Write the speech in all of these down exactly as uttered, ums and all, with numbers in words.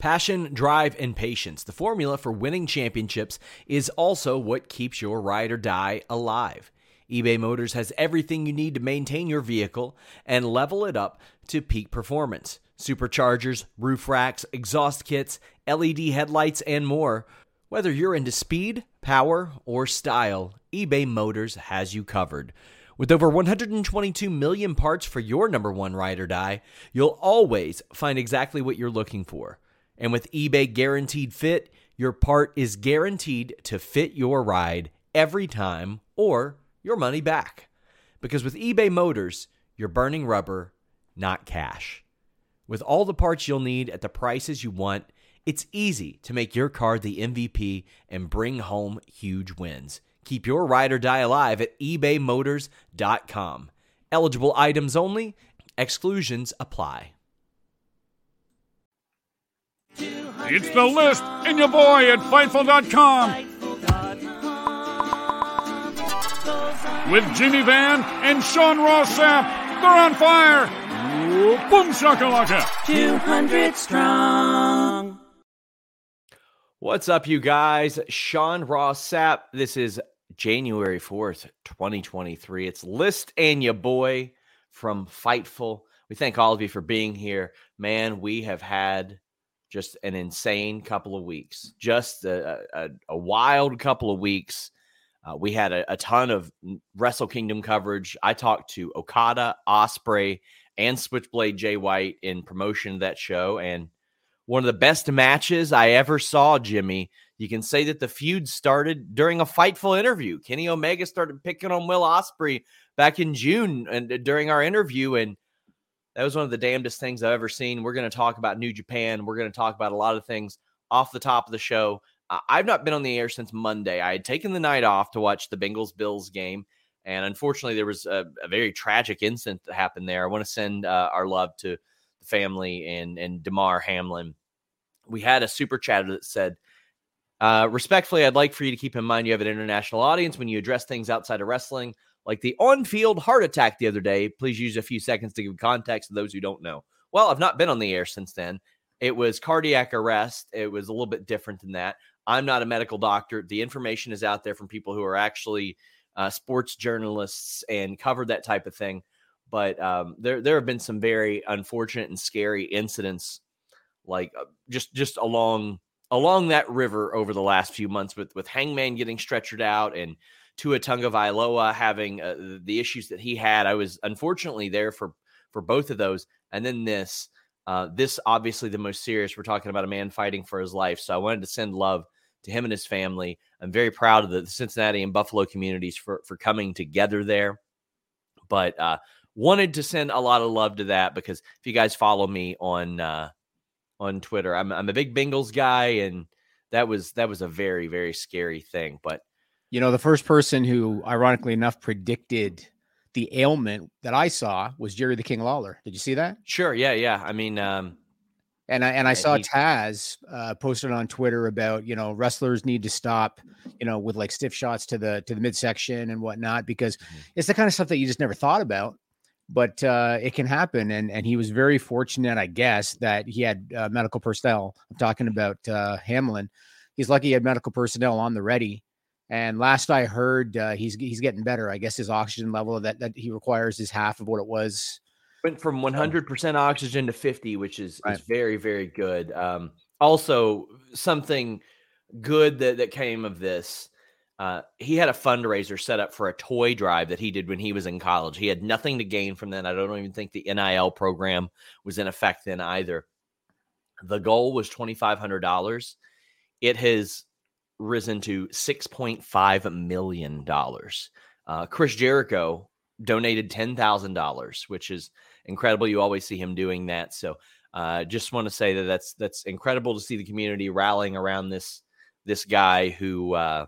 Passion, drive, and patience. The formula for winning championships is also what keeps your ride or die alive. eBay Motors has everything you need to maintain your vehicle and level it up to peak performance. Superchargers, roof racks, exhaust kits, L E D headlights, and more. Whether you're into speed, power, or style, eBay Motors has you covered. With over one hundred twenty-two million parts for your number one ride or die, you'll always find exactly what you're looking for. And with eBay Guaranteed Fit, your part is guaranteed to fit your ride every time or your money back. Because with eBay Motors, you're burning rubber, not cash. With all the parts you'll need at the prices you want, it's easy to make your car the M V P and bring home huge wins. Keep your ride or die alive at ebay motors dot com. Eligible items only. Exclusions apply. It's The List and your boy at Fightful dot com. With Jimmy Van and Sean Ross Sapp. They're on fire. Boom shakalaka. two hundred strong. What's up, you guys? Sean Ross Sapp. This is January fourth, twenty twenty-three. It's List and your boy from Fightful. We thank all of you for being here. Man, we have had just an insane couple of weeks. Just a, a, a wild couple of weeks. Uh, we had a, a ton of Wrestle Kingdom coverage. I talked to Okada, Ospreay, and Switchblade Jay White in promotion of that show. And one of the best matches I ever saw, Jimmy. You can say that the feud started during a Fightful interview. Kenny Omega started picking on Will Ospreay back in June and during our interview, and that was one of the damnedest things I've ever seen. We're going to talk about New Japan. We're going to talk about a lot of things off the top of the show. Uh, I've not been on the air since Monday. I had taken the night off to watch the Bengals-Bills game, and unfortunately there was a, a very tragic incident that happened there. I want to send uh, our love to the family and, and Damar Hamlin. We had a super chat that said, Uh, respectfully, I'd like for you to keep in mind you have an international audience when you address things outside of wrestling, like the on-field heart attack the other day. Please use a few seconds to give context to those who don't know. Well, I've not been on the air since then. It was cardiac arrest. It was a little bit different than that. I'm not a medical doctor. The information is out there from people who are actually uh, sports journalists and cover that type of thing. But um, there, there have been some very unfortunate and scary incidents, like uh, just just along. along that river over the last few months with, with Hangman getting stretchered out and Tua Tagovailoa having uh, the issues that he had. I was unfortunately there for, for both of those. And then this, uh, this obviously the most serious. We're talking about a man fighting for his life. So I wanted to send love to him and his family. I'm very proud of the Cincinnati and Buffalo communities for, for coming together there. But uh, wanted to send a lot of love to that because if you guys follow me on uh, on Twitter, I'm I'm a big Bengals guy, and that was that was a very, very scary thing. But you know, the first person who, ironically enough, predicted the ailment that I saw was Jerry the King Lawler. Did you see that? Sure, yeah, yeah. I mean, um, and I and I saw he, Taz uh, posted on Twitter about, you know, wrestlers need to stop, you know, with like stiff shots to the to the midsection and whatnot, because mm-hmm. it's the kind of stuff that you just never thought about. But uh, it can happen. And and he was very fortunate, I guess, that he had uh, medical personnel. I'm talking about uh, Hamlin. He's lucky he had medical personnel on the ready. And last I heard, uh, he's he's getting better. I guess his oxygen level that, that he requires is half of what it was. Went from one hundred percent oxygen to fifty, which is, right. is very, very good. Um, also, something good that, that came of this. Uh, he had a fundraiser set up for a toy drive that he did when he was in college. He had nothing to gain from that. I don't even think the N I L program was in effect then either. The goal was twenty-five hundred dollars. It has risen to six point five million dollars. Uh, Chris Jericho donated ten thousand dollars, which is incredible. You always see him doing that. So uh, just want to say that that's, that's incredible to see the community rallying around this, this guy who, uh,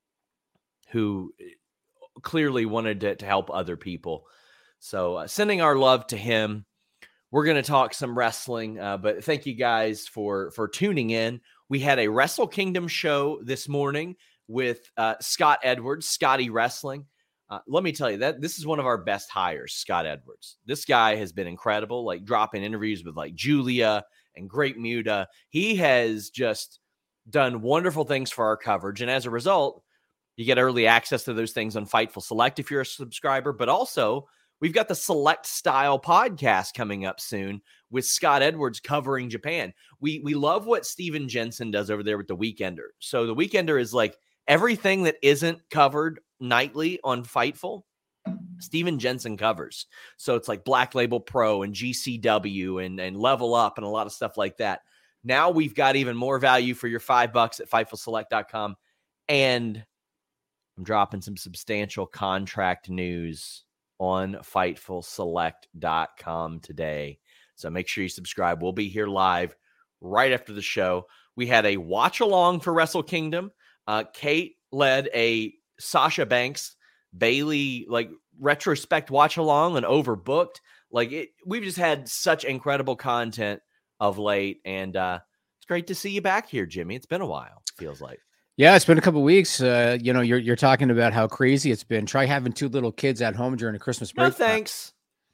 who clearly wanted to, to help other people. So uh, sending our love to him. We're going to talk some wrestling, uh, but thank you guys for, for tuning in. We had a Wrestle Kingdom show this morning with uh, Scott Edwards, Scotty Wrestling. Uh, let me tell you that this is one of our best hires, Scott Edwards. This guy has been incredible, like dropping interviews with like Julia and Great Muta. He has just done wonderful things for our coverage. And as a result, you get early access to those things on Fightful Select if you're a subscriber. But also, we've got the Select Style podcast coming up soon with Scott Edwards covering Japan. We we love what Steven Jensen does over there with the Weekender. So the Weekender is like everything that isn't covered nightly on Fightful, Steven Jensen covers. So it's like Black Label Pro and G C W and, and Level Up and a lot of stuff like that. Now we've got even more value for your five bucks at Fightful Select dot com. And I'm dropping some substantial contract news on Fightful Select dot com today. So make sure you subscribe. We'll be here live right after the show. We had a watch along for Wrestle Kingdom. Uh, Kate led a Sasha Banks Bailey like retrospect watch along and overbooked. Like it, we've just had such incredible content of late, and uh, it's great to see you back here, Jimmy. It's been a while. Feels like. Yeah, it's been a couple of weeks. Uh, you know, you're you're talking about how crazy it's been. Try having two little kids at home during a Christmas break. No thanks.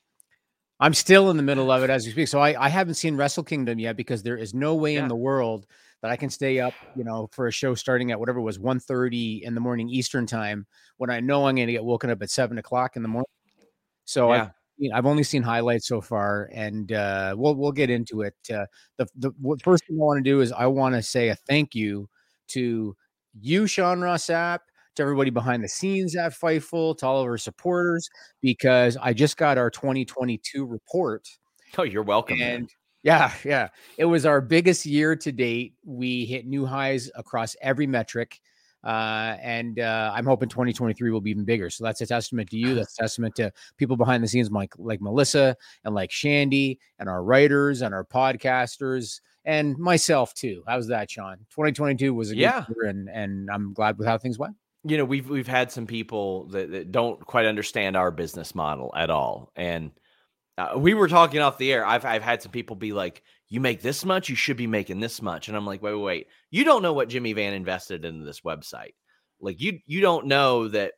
I'm still in the middle of it as we speak. So I, I haven't seen Wrestle Kingdom yet because there is no way yeah. in the world that I can stay up, you know, for a show starting at whatever it was one thirty in the morning Eastern time when I know I'm going to get woken up at seven o'clock in the morning. So yeah. I, you know, I've only seen highlights so far, and uh, we'll we'll get into it. Uh, the the what first thing I want to do is I want to say a thank you to you, Sean Ross Sapp, to everybody behind the scenes at Fightful, to all of our supporters, because I just got our twenty twenty-two report. Oh, you're welcome. And man. yeah, yeah, it was our biggest year to date. We hit new highs across every metric. Uh, and uh, I'm hoping twenty twenty-three will be even bigger. So that's a testament to you. That's a testament to people behind the scenes, like, like Melissa and like Shandy and our writers and our podcasters and myself too. How's that, Sean? twenty twenty-two was a yeah. good year, and, and I'm glad with how things went. You know, we've, we've had some people that, that don't quite understand our business model at all. And uh, we were talking off the air. I've, I've had some people be like, you make this much, you should be making this much. And I'm like, wait, wait, wait. You don't know what Jimmy Van invested into this website. Like you, you don't know that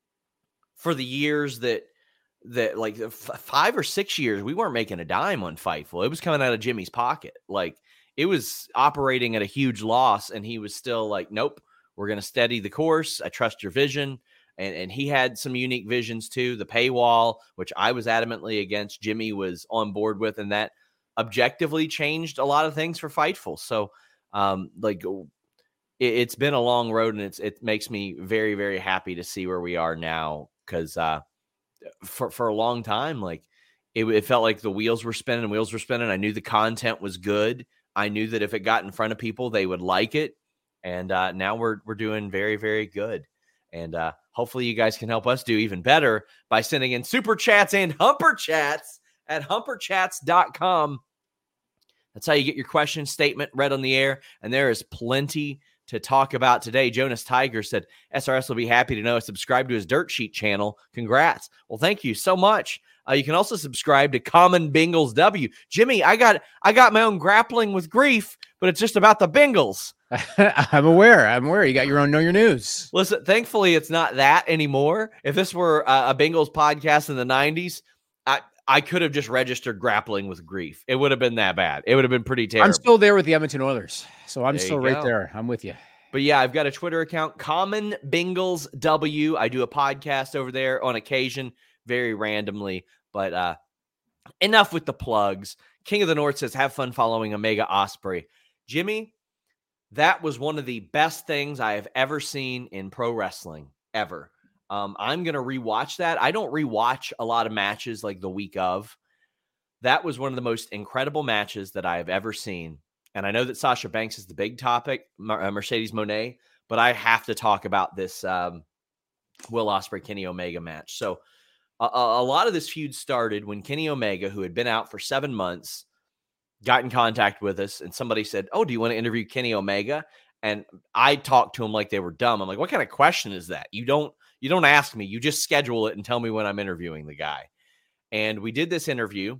for the years that, that like f- five or six years, we weren't making a dime on Fightful. It was coming out of Jimmy's pocket. Like it was operating at a huge loss. And he was still like, nope, we're going to steady the course. I trust your vision. And, and he had some unique visions too. The paywall, which I was adamantly against, Jimmy was on board with, and that objectively changed a lot of things for Fightful. So um, like it, it's been a long road, and it's, it makes me very, very happy to see where we are now. Cause uh, for, for a long time, like it, it felt like the wheels were spinning and wheels were spinning. I knew the content was good. I knew that if it got in front of people, they would like it. And uh, now we're, we're doing very, very good. And uh, hopefully you guys can help us do even better by sending in super chats and humper chats at humper chats dot com. That's how you get your question statement read on the air. And there is plenty to talk about today. Jonas Tiger said, S R S will be happy to know. Subscribe to his Dirt Sheet channel. Congrats. Well, thank you so much. Uh, you can also subscribe to Common Bengals W. Jimmy, I got I got my own Grappling with Grief, but it's just about the Bengals. I'm aware. I'm aware. You got your own Know Your News. Listen, thankfully, it's not that anymore. If this were a, a Bengals podcast in the nineties, I, I could have just registered Grappling with Grief. It would have been that bad. It would have been pretty terrible. I'm still there with the Edmonton Oilers, so I'm there still right there. I'm with you. But yeah, I've got a Twitter account, Common Bengals W. I do a podcast over there on occasion, very randomly. But uh, enough with the plugs. King of the North says, have fun following Omega Osprey. Jimmy, that was one of the best things I have ever seen in pro wrestling, ever. Um, I'm going to rewatch that. I don't rewatch a lot of matches like the week of. That was one of the most incredible matches that I have ever seen. And I know that Sasha Banks is the big topic, Mercedes Moné, but I have to talk about this um, Will Ospreay Kenny Omega match. So a, a lot of this feud started when Kenny Omega, who had been out for seven months, got in contact with us, and somebody said, oh, do you want to interview Kenny Omega? And I talked to him like they were dumb. I'm like, what kind of question is that? You don't, you don't ask me. You just schedule it and tell me when I'm interviewing the guy. And we did this interview,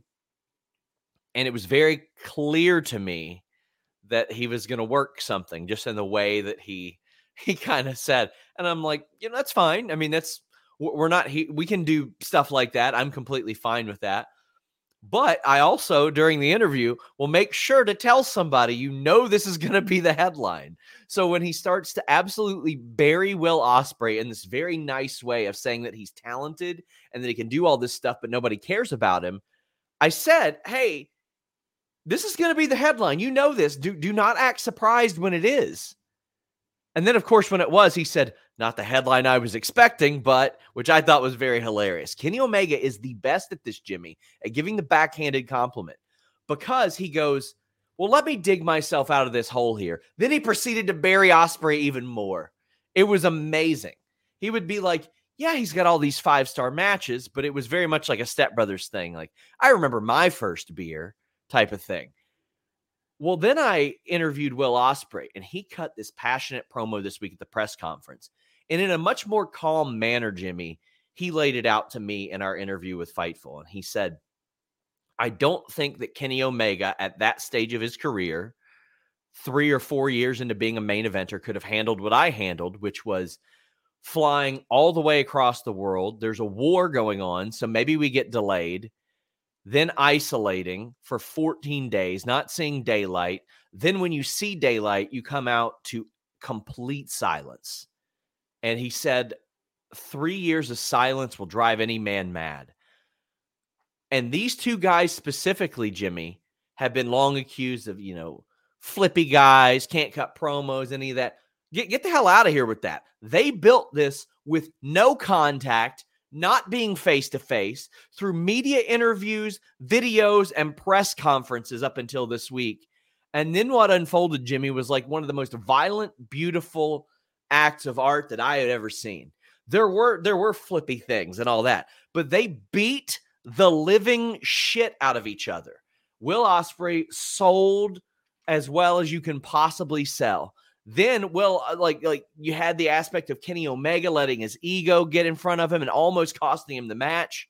and it was very clear to me that he was going to work something just in the way that he, he kind of said. And I'm like, you know, that's fine. I mean, that's, we're not, he, we can do stuff like that. I'm completely fine with that. But I also, during the interview, will make sure to tell somebody, you know, this is going to be the headline. So when he starts to absolutely bury Will Ospreay in this very nice way of saying that he's talented and that he can do all this stuff, but nobody cares about him, I said, hey, this is going to be the headline. You know this. Do, do not act surprised when it is. And then, of course, when it was, he said, not the headline I was expecting, but which I thought was very hilarious. Kenny Omega is the best at this, Jimmy, at giving the backhanded compliment, because he goes, well, let me dig myself out of this hole here. Then he proceeded to bury Ospreay even more. It was amazing. He would be like, yeah, he's got all these five-star matches, but it was very much like a Step Brothers thing. Like, I remember my first beer type of thing. Well, then I interviewed Will Ospreay, and he cut this passionate promo this week at the press conference. And in a much more calm manner, Jimmy, he laid it out to me in our interview with Fightful. And he said, I don't think that Kenny Omega at that stage of his career, three or four years into being a main eventer, could have handled what I handled, which was flying all the way across the world. There's a war going on, so maybe we get delayed. Then isolating for fourteen days, not seeing daylight. Then when you see daylight, you come out to complete silence. And he said, three years of silence will drive any man mad. And these two guys specifically, Jimmy, have been long accused of, you know, flippy guys, can't cut promos, any of that. Get, get the hell out of here with that. They built this with no contact, not being face-to-face, through media interviews, videos, and press conferences up until this week. And then what unfolded, Jimmy, was like one of the most violent, beautiful acts of art that I had ever seen. There were there were flippy things and all that, but they beat the living shit out of each other. Will Ospreay sold as well as you can possibly sell. Then, well, like, like you had the aspect of Kenny Omega letting his ego get in front of him and almost costing him the match.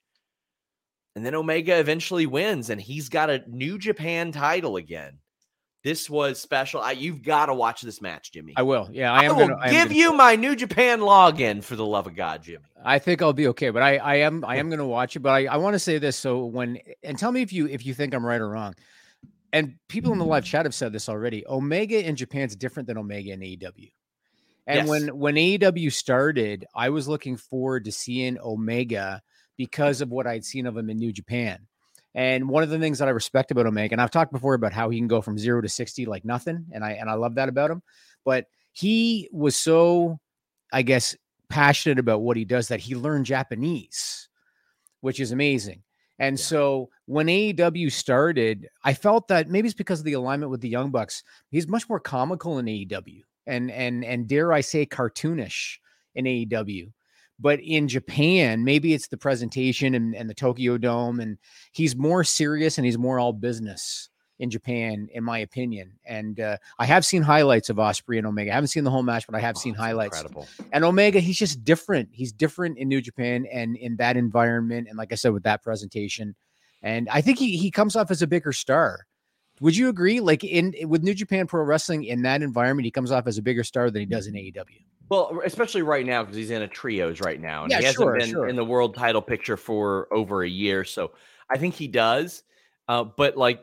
And then Omega eventually wins, and he's got a New Japan title again. This was special. I, you've got to watch this match, Jimmy. I will. Yeah, I am. I will gonna, I am give gonna, you my New Japan login, for the love of God, Jimmy. I think I'll be okay, but I, I am, I am going to watch it. But I, I want to say this. So when, and tell me if you, if you think I'm right or wrong. And people in the live chat have said this already. Omega in Japan is different than Omega in A E W. And yes. when, when A E W started, I was looking forward to seeing Omega because of what I'd seen of him in New Japan. And one of the things that I respect about Omega, and I've talked before about how he can go from zero to sixty like nothing. And I, and I love that about him. But he was so, I guess, passionate about what he does that he learned Japanese, which is amazing. And yeah. so when A E W started, I felt that maybe it's because of the alignment with the Young Bucks. He's much more comical in A E W and, and, and dare I say cartoonish in A E W. But in Japan, maybe it's the presentation and, and the Tokyo Dome, and he's more serious and he's more all business in Japan, in my opinion. And uh, I have seen highlights of Ospreay and Omega. I haven't seen the whole match, but I have oh, seen highlights. Incredible. And Omega, he's just different. He's different in New Japan and in that environment. And like I said, with that presentation, and I think he he comes off as a bigger star. Would you agree? Like in with New Japan Pro Wrestling in that environment, he comes off as a bigger star than he does in A E W. Well, especially right now, because he's in a trios right now. And yeah, he hasn't sure, been sure. in the world title picture for over a year. So I think he does. Uh, but like,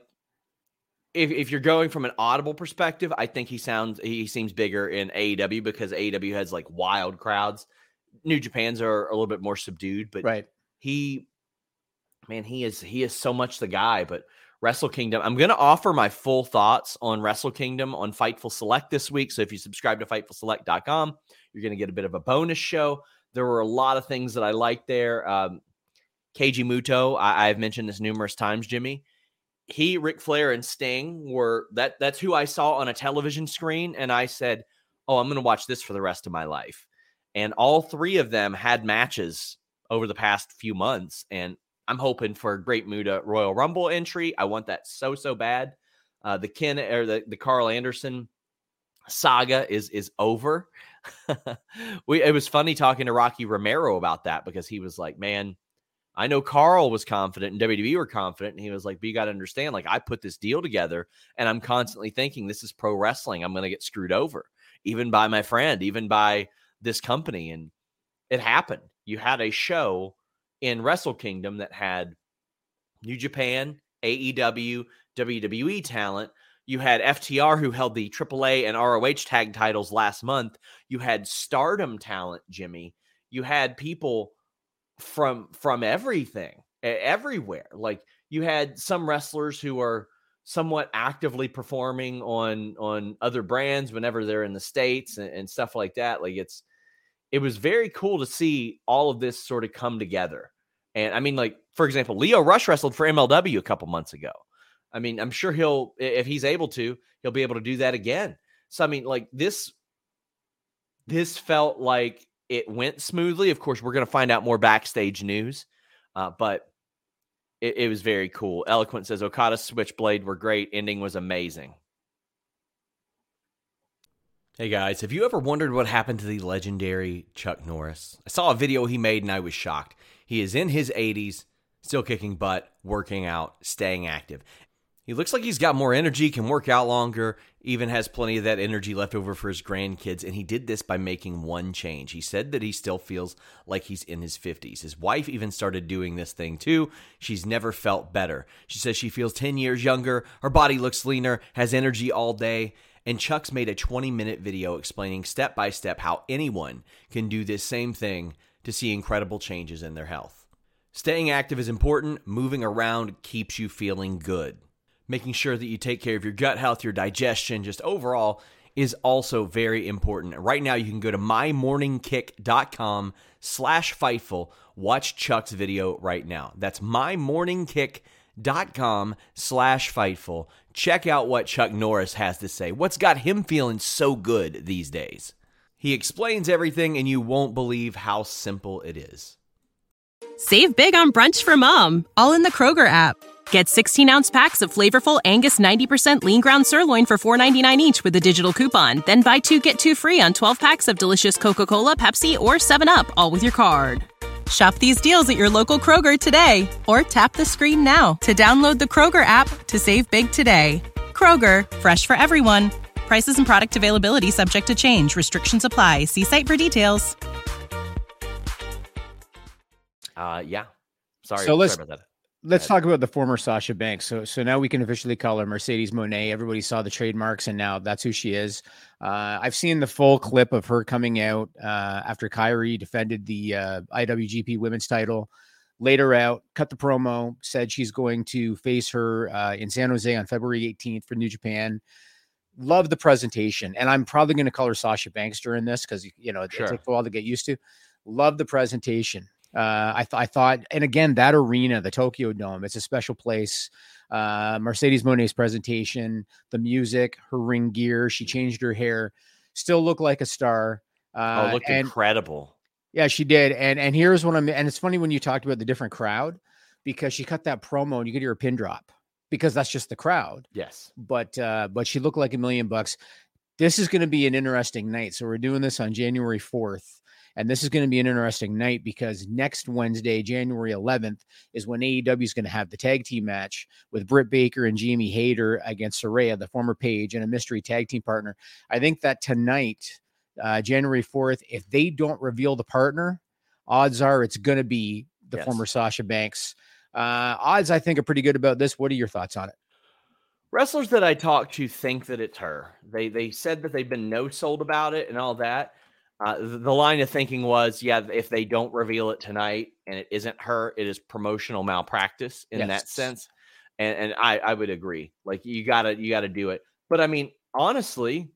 if, if you're going from an audible perspective, I think he sounds, he seems bigger in A E W because A E W has like wild crowds. New Japan's are a little bit more subdued, but right. he, man, he is, he is so much the guy. But Wrestle Kingdom, I'm going to offer my full thoughts on Wrestle Kingdom on Fightful Select this week. So if you subscribe to Fightful Select dot com, you're going to get a bit of a bonus show. There were a lot of things that I liked there. Um, Keiji Muto, I, I've mentioned this numerous times, Jimmy. He, Ric Flair, and Sting were that. That's who I saw on a television screen, and I said, "Oh, I'm going to watch this for the rest of my life." And all three of them had matches over the past few months, and I'm hoping for a Great Muta Royal Rumble entry. I want that so so bad. Uh, the Ken or the the Carl Anderson saga is is over. we it was funny talking to Rocky Romero about that because he was like, "Man, I know Carl was confident and W W E were confident," and he was like, "But you got to understand, like I put this deal together, and I'm constantly thinking this is pro wrestling. I'm going to get screwed over, even by my friend, even by this company." And it happened. You had a show in Wrestle Kingdom that had New Japan, A E W, W W E talent. You had F T R, who held the triple A and R O H tag titles last month. You had Stardom talent, Jimmy. You had people from from everything, everywhere. Like, you had some wrestlers who are somewhat actively performing on on other brands whenever they're in the States and, and stuff like that. Like, it's it was very cool to see all of this sort of come together. And I mean, like, for example, Lio Rush wrestled for M L W a couple months ago. I mean, I'm sure he'll, if he's able to, he'll be able to do that again. So, I mean, like, this, this felt like it went smoothly. Of course, we're going to find out more backstage news, uh, but it, it was very cool. Eloquent says, Okada's Switchblade were great. Ending was amazing. Hey guys, have you ever wondered what happened to the legendary Chuck Norris? I saw a video he made and I was shocked. He is in his eighties, still kicking butt, working out, staying active. He looks like he's got more energy, can work out longer, even has plenty of that energy left over for his grandkids, and he did this by making one change. He said that he still feels like he's in his fifties. His wife even started doing this thing too. She's never felt better. She says she feels ten years younger, her body looks leaner, has energy all day. And Chuck's made a twenty-minute video explaining step-by-step how anyone can do this same thing to see incredible changes in their health. Staying active is important. Moving around keeps you feeling good. Making sure that you take care of your gut health, your digestion, just overall is also very important. Right now, you can go to mymorningkick.com slash Fightful. Watch Chuck's video right now. That's mymorningkick.com slash Fightful. Check out what Chuck Norris has to say. What's got him feeling so good these days? He explains everything, and you won't believe how simple it is. Save big on brunch for mom, all in the Kroger app. Get sixteen-ounce packs of flavorful Angus ninety percent lean ground sirloin for four ninety-nine each with a digital coupon. Then buy two, get two free on twelve packs of delicious Coca-Cola, Pepsi, or seven up, all with your card. Shop these deals at your local Kroger today, or tap the screen now to download the Kroger app to save big today. Kroger, fresh for everyone. Prices and product availability subject to change. Restrictions apply. See site for details. Uh, yeah. Sorry, so let's, sorry about that. Let's talk about the former Sasha Banks. So, so now we can officially call her Mercedes Moné. Everybody saw the trademarks, and now that's who she is. Uh, I've seen the full clip of her coming out uh, after Kairi defended the uh, I W G P Women's title. Laid her out, cut the promo, said she's going to face her uh, in San Jose on February eighteenth for New Japan. Love the presentation, and I'm probably going to call her Sasha Banks during this because you know it Sure. takes a while to get used to. Love the presentation. Uh, I, th- I thought, and again, that arena, the Tokyo Dome, it's a special place. Uh, Mercedes Moné's presentation, the music, her ring gear, she changed her hair, still looked like a star. Uh, oh, looked and, incredible. Yeah, she did. And and here's what I'm, and it's funny when you talked about the different crowd, because she cut that promo and you could hear a pin drop because that's just the crowd. Yes. But, uh, but she looked like a million bucks. This is going to be an interesting night. So we're doing this on January fourth. And this is going to be an interesting night because next Wednesday, January eleventh, is when A E W is going to have the tag team match with Britt Baker and Jamie Hayter against Saraya, the former Paige, and a mystery tag team partner. I think that tonight, uh, January fourth, if they don't reveal the partner, odds are it's going to be the Yes. former Sasha Banks. Uh, odds, I think, are pretty good about this. What are your thoughts on it? Wrestlers that I talked to think that it's her. They they said that they've been no-sold about it and all that. Uh, the, the line of thinking was, yeah, if they don't reveal it tonight and it isn't her, it is promotional malpractice in Yes. that sense. And and I, I would agree. Like, you gotta you gotta do it. But I mean, honestly,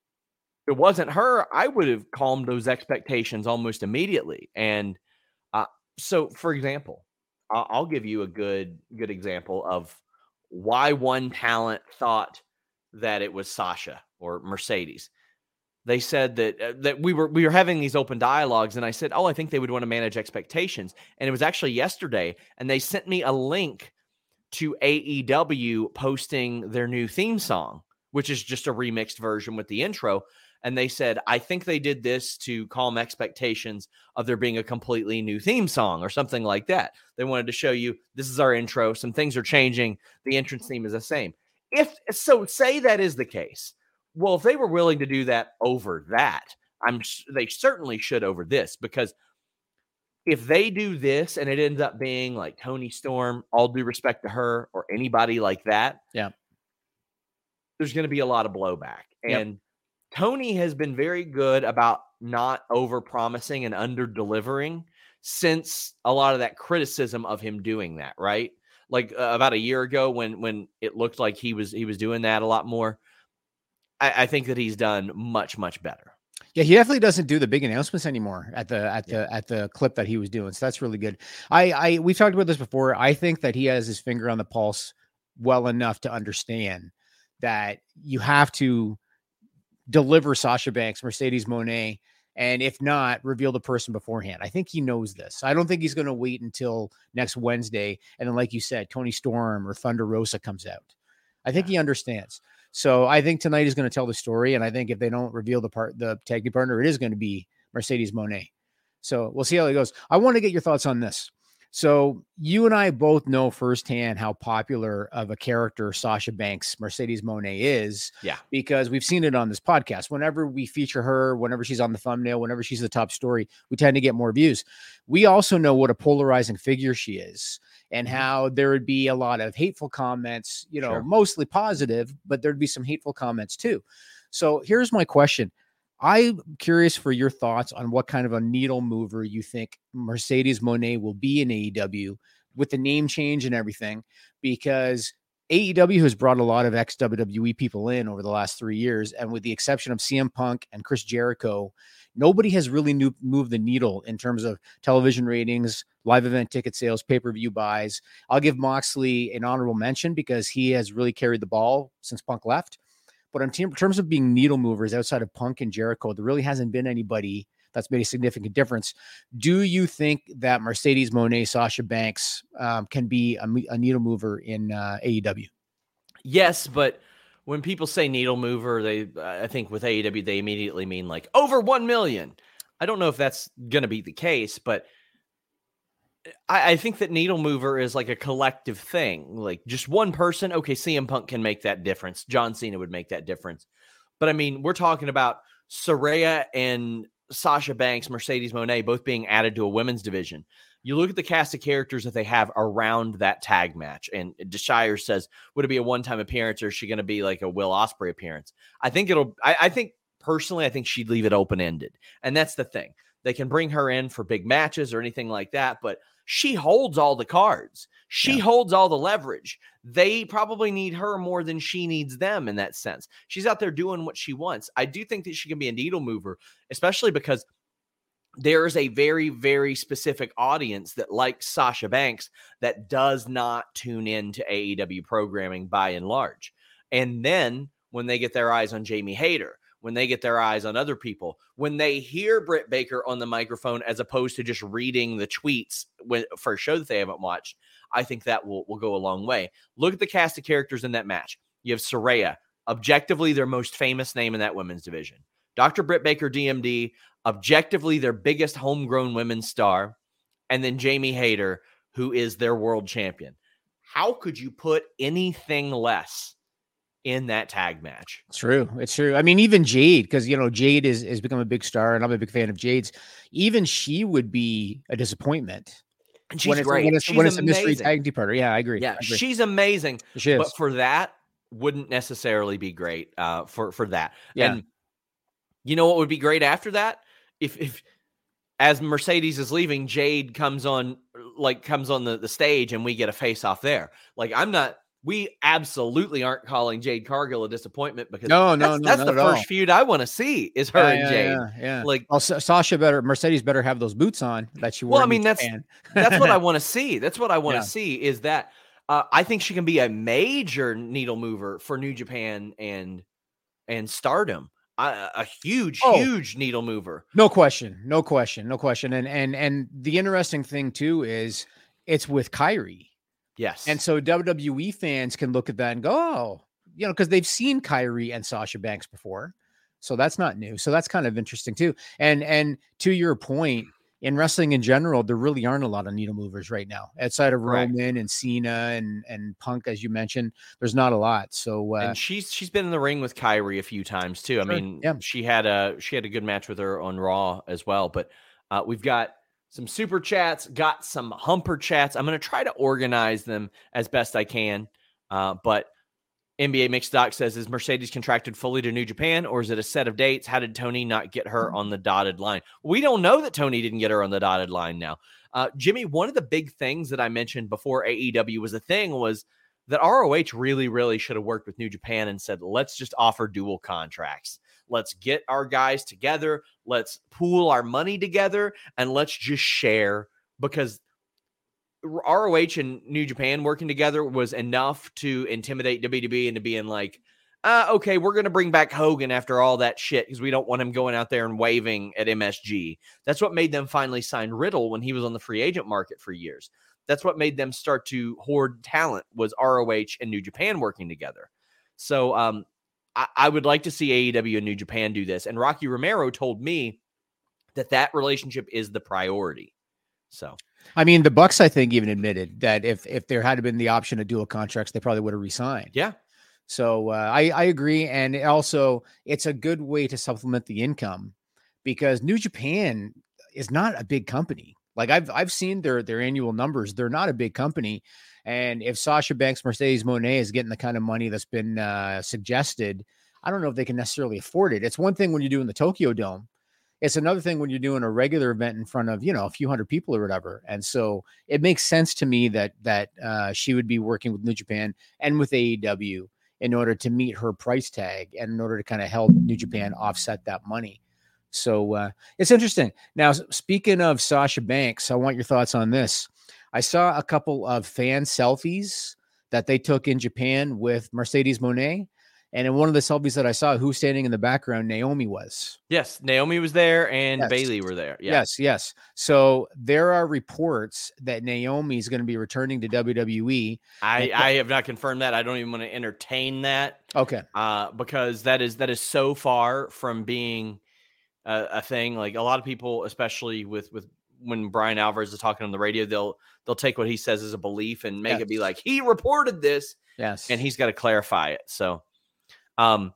if it wasn't her, I would have calmed those expectations almost immediately. And uh, so, for example, I'll, I'll give you a good good example of why one talent thought that it was Sasha or Mercedes. They said that uh, that we were we were having these open dialogues, and I said, "Oh, I think they would want to manage expectations." And it was actually yesterday, and they sent me a link to A E W posting their new theme song, which is just a remixed version with the intro. And they said, "I think they did this to calm expectations of there being a completely new theme song or something like that. They wanted to show you this is our intro. Some things are changing. The entrance theme is the same." If so, say that is the case. Well, if they were willing to do that over that, I'm they certainly should over this, because if they do this and it ends up being like Toni Storm, all due respect to her, or anybody like that, yeah, there's going to be a lot of blowback. Yep. And Tony has been very good about not over promising and under delivering since a lot of that criticism of him doing that, right? Like uh, about a year ago when when it looked like he was he was doing that a lot more. I, I think that he's done much, much better. Yeah, he definitely doesn't do the big announcements anymore at the at the yeah. at the clip that he was doing. So that's really good. I I we've talked about this before. I think that he has his finger on the pulse well enough to understand that you have to deliver Sasha Banks, Mercedes Moné, and if not, reveal the person beforehand. I think he knows this. I don't think he's going to wait until next Wednesday. And then, like you said, Toni Storm or Thunder Rosa comes out. I think yeah. he understands. So I think tonight is going to tell the story. And I think if they don't reveal the part, the tag team partner, it is going to be Mercedes Moné. So we'll see how it goes. I want to get your thoughts on this. So you and I both know firsthand how popular of a character Sasha Banks, Mercedes Moné is. Yeah. Because we've seen it on this podcast. Whenever we feature her, whenever she's on the thumbnail, whenever she's the top story, we tend to get more views. We also know what a polarizing figure she is and how there would be a lot of hateful comments, you know, sure. mostly positive, but there'd be some hateful comments too. So here's my question. I'm curious for your thoughts on what kind of a needle mover you think Mercedes Moné will be in A E W with the name change and everything, because A E W has brought a lot of ex-W W E people in over the last three years. And with the exception of C M Punk and Chris Jericho, nobody has really new, moved the needle in terms of television ratings, live event ticket sales, pay-per-view buys. I'll give Moxley an honorable mention because he has really carried the ball since Punk left. But in terms of being needle movers outside of Punk and Jericho, there really hasn't been anybody that's made a significant difference. Do you think that Mercedes Moné, Sasha Banks um, can be a, a needle mover in uh, A E W? Yes, but when people say needle mover, they I think with A E W, they immediately mean like over one million. I don't know if that's going to be the case, but I, I think that needle mover is like a collective thing. Like just one person, okay, C M Punk can make that difference. John Cena would make that difference. But I mean, we're talking about Saraya and Sasha Banks, Mercedes Moné, both being added to a women's division. You look at the cast of characters that they have around that tag match, and Desire says, would it be a one-time appearance or is she going to be like a Will Ospreay appearance? I think it'll, I, I think personally, I think she'd leave it open-ended. And that's the thing. They can bring her in for big matches or anything like that, but she holds all the cards. She yeah. holds all the leverage. They probably need her more than she needs them in that sense. She's out there doing what she wants. I do think that she can be a needle mover, especially because there is a very, very specific audience that likes Sasha Banks that does not tune into A E W programming by and large. And then when they get their eyes on Jamie Hayter, when they get their eyes on other people, when they hear Britt Baker on the microphone, as opposed to just reading the tweets when, for a show that they haven't watched, I think that will, will go a long way. Look at the cast of characters in that match. You have Saraya, objectively their most famous name in that women's division. Doctor Britt Baker, D M D, objectively their biggest homegrown women's star. And then Jamie Hayter, who is their world champion. How could you put anything less in that tag match? It's true. It's true. I mean, even Jade, because, you know, Jade is, is become a big star and I'm a big fan of Jade's. Even she would be a disappointment. And she's when it's, great. When it's, she's when it's a mystery tag team partner. Yeah, I agree. Yeah, I agree. She's amazing. She is. But for that, wouldn't necessarily be great uh, for, for that. Yeah. And you know what would be great after that? If, if as Mercedes is leaving, Jade comes on, like comes on the, the stage and we get a face off there. Like I'm not, we absolutely aren't calling Jade Cargill a disappointment because no, no, that's, no, that's not the at first all. feud I want to see is her yeah, and yeah, Jade. Yeah, yeah. Like, well, Sasha better, Mercedes better have those boots on that she wore. Well, I mean, that's, that's what I want to see. That's what I want to Yeah. see is that uh, I think she can be a major needle mover for New Japan and, and Stardom. A, a huge, Oh. huge needle mover. No question. No question. No question. And, and, and the interesting thing too, is it's with Kyrie. Yes. And so W W E fans can look at that and go, oh, you know, because they've seen Kyrie and Sasha Banks before. So that's not new. So that's kind of interesting too. And and to your point, in wrestling in general, there really aren't a lot of needle movers right now. Outside of Correct. Roman and Cena and, and Punk, as you mentioned, there's not a lot. So uh, and she's she's been in the ring with Kyrie a few times too. I Sure, mean, yeah. she had a she had a good match with her on Raw as well. But uh, we've got some super chats, got some humper chats. I'm going to try to organize them as best I can. Uh, but N B A Mixed Doc says, is Mercedes contracted fully to New Japan, or is it a set of dates? How did Tony not get her on the dotted line? We don't know that Tony didn't get her on the dotted line now. Uh, Jimmy, one of the big things that I mentioned before A E W was a thing was that R O H really, really should have worked with New Japan and said, let's just offer dual contracts. Let's get our guys together. Let's pool our money together and let's just share, because R O H and New Japan working together was enough to intimidate W W E into being like, uh, okay, we're going to bring back Hogan after all that shit because we don't want him going out there and waving at M S G. That's what made them finally sign Riddle when he was on the free agent market for years. That's what made them start to hoard talent, was R O H and New Japan working together. So um, I, I would like to see A E W and New Japan do this. And Rocky Romero told me that that relationship is the priority. So, I mean, the Bucks, I think, even admitted that if if there had been the option of dual contracts, they probably would have resigned. Yeah. So uh, I I agree, and also it's a good way to supplement the income, because New Japan is not a big company. Like I've I've seen their their annual numbers; they're not a big company. And if Sasha Banks, Mercedes Moné is getting the kind of money that's been uh, suggested, I don't know if they can necessarily afford it. It's one thing when you're doing the Tokyo Dome. It's another thing when you're doing a regular event in front of, you know, a few hundred people or whatever. And so it makes sense to me that that uh, she would be working with New Japan and with A E W in order to meet her price tag and in order to kind of help New Japan offset that money. So uh, it's interesting. Now, speaking of Sasha Banks, I want your thoughts on this. I saw a couple of fan selfies that they took in Japan with Mercedes Moné. And in one of the selfies that I saw, who's standing in the background, Naomi was. Yes, Naomi was there and yes. Bailey were there. Yeah. Yes, yes. So there are reports that Naomi is going to be returning to W W E. I, I have not confirmed that. I don't even want to entertain that. Okay. Uh, because that is that is so far from being a, a thing. Like a lot of people, especially with with when Brian Alvarez is talking on the radio, they'll they'll take what he says as a belief and make yes. it be like he reported this. Yes, and he's got to clarify it. So. Um,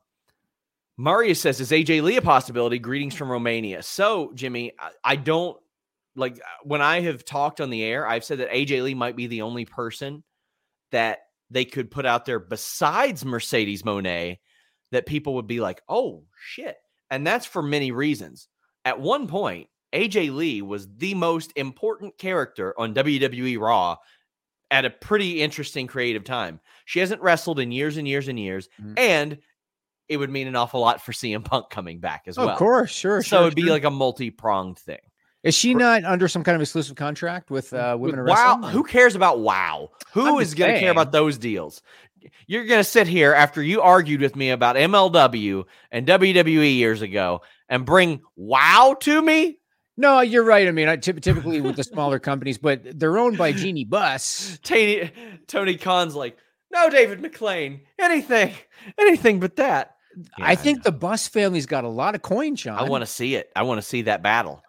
Mario says, is A J Lee a possibility? Greetings from Romania. So, Jimmy, I, I don't like when I have talked on the air, I've said that A J Lee might be the only person that they could put out there besides Mercedes Moné that people would be like, oh, shit. And that's for many reasons. At one point, A J Lee was the most important character on W W E Raw at a pretty interesting creative time. She hasn't wrestled in years and years and years, mm-hmm. and it would mean an awful lot for C M Punk coming back as oh, well. Of course, sure. So sure, it'd be sure. like a multi-pronged thing. Is she not under some kind of exclusive contract with uh, Women with of Wrestling? Wow, who cares about WOW? Who I'm is going to care about those deals? You're going to sit here after you argued with me about M L W and W W E years ago and bring WOW to me? No, you're right. I mean, I t- typically with the smaller companies, but they're owned by Jeannie Buss. Tony, Tony Khan's like, no, David McLean, anything, anything but that. Yeah, I think I the Buss family's got a lot of coin, Sean. I want to see it. I want to see that battle.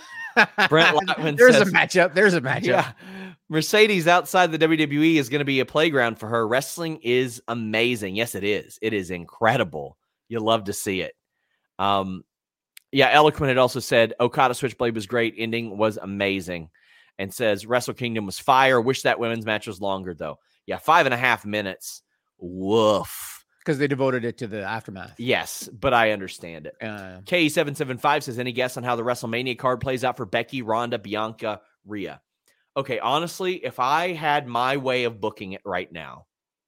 Brent Lockman There's says, a matchup. There's a matchup. Yeah. Mercedes outside the W W E is going to be a playground for her. Wrestling is amazing. Yes, it is. It is incredible. You'll love to see it. Um, yeah, Eloquent had also said Okada Switchblade was great. Ending was amazing. And says Wrestle Kingdom was fire. Wish that women's match was longer, though. Yeah, five and a half minutes. Woof. Because they devoted it to the aftermath. Yes, but I understand it. Uh, K E seven seven five says, any guess on how the WrestleMania card plays out for Becky, Ronda, Bianca, Rhea? Okay, honestly, if I had my way of booking it right now,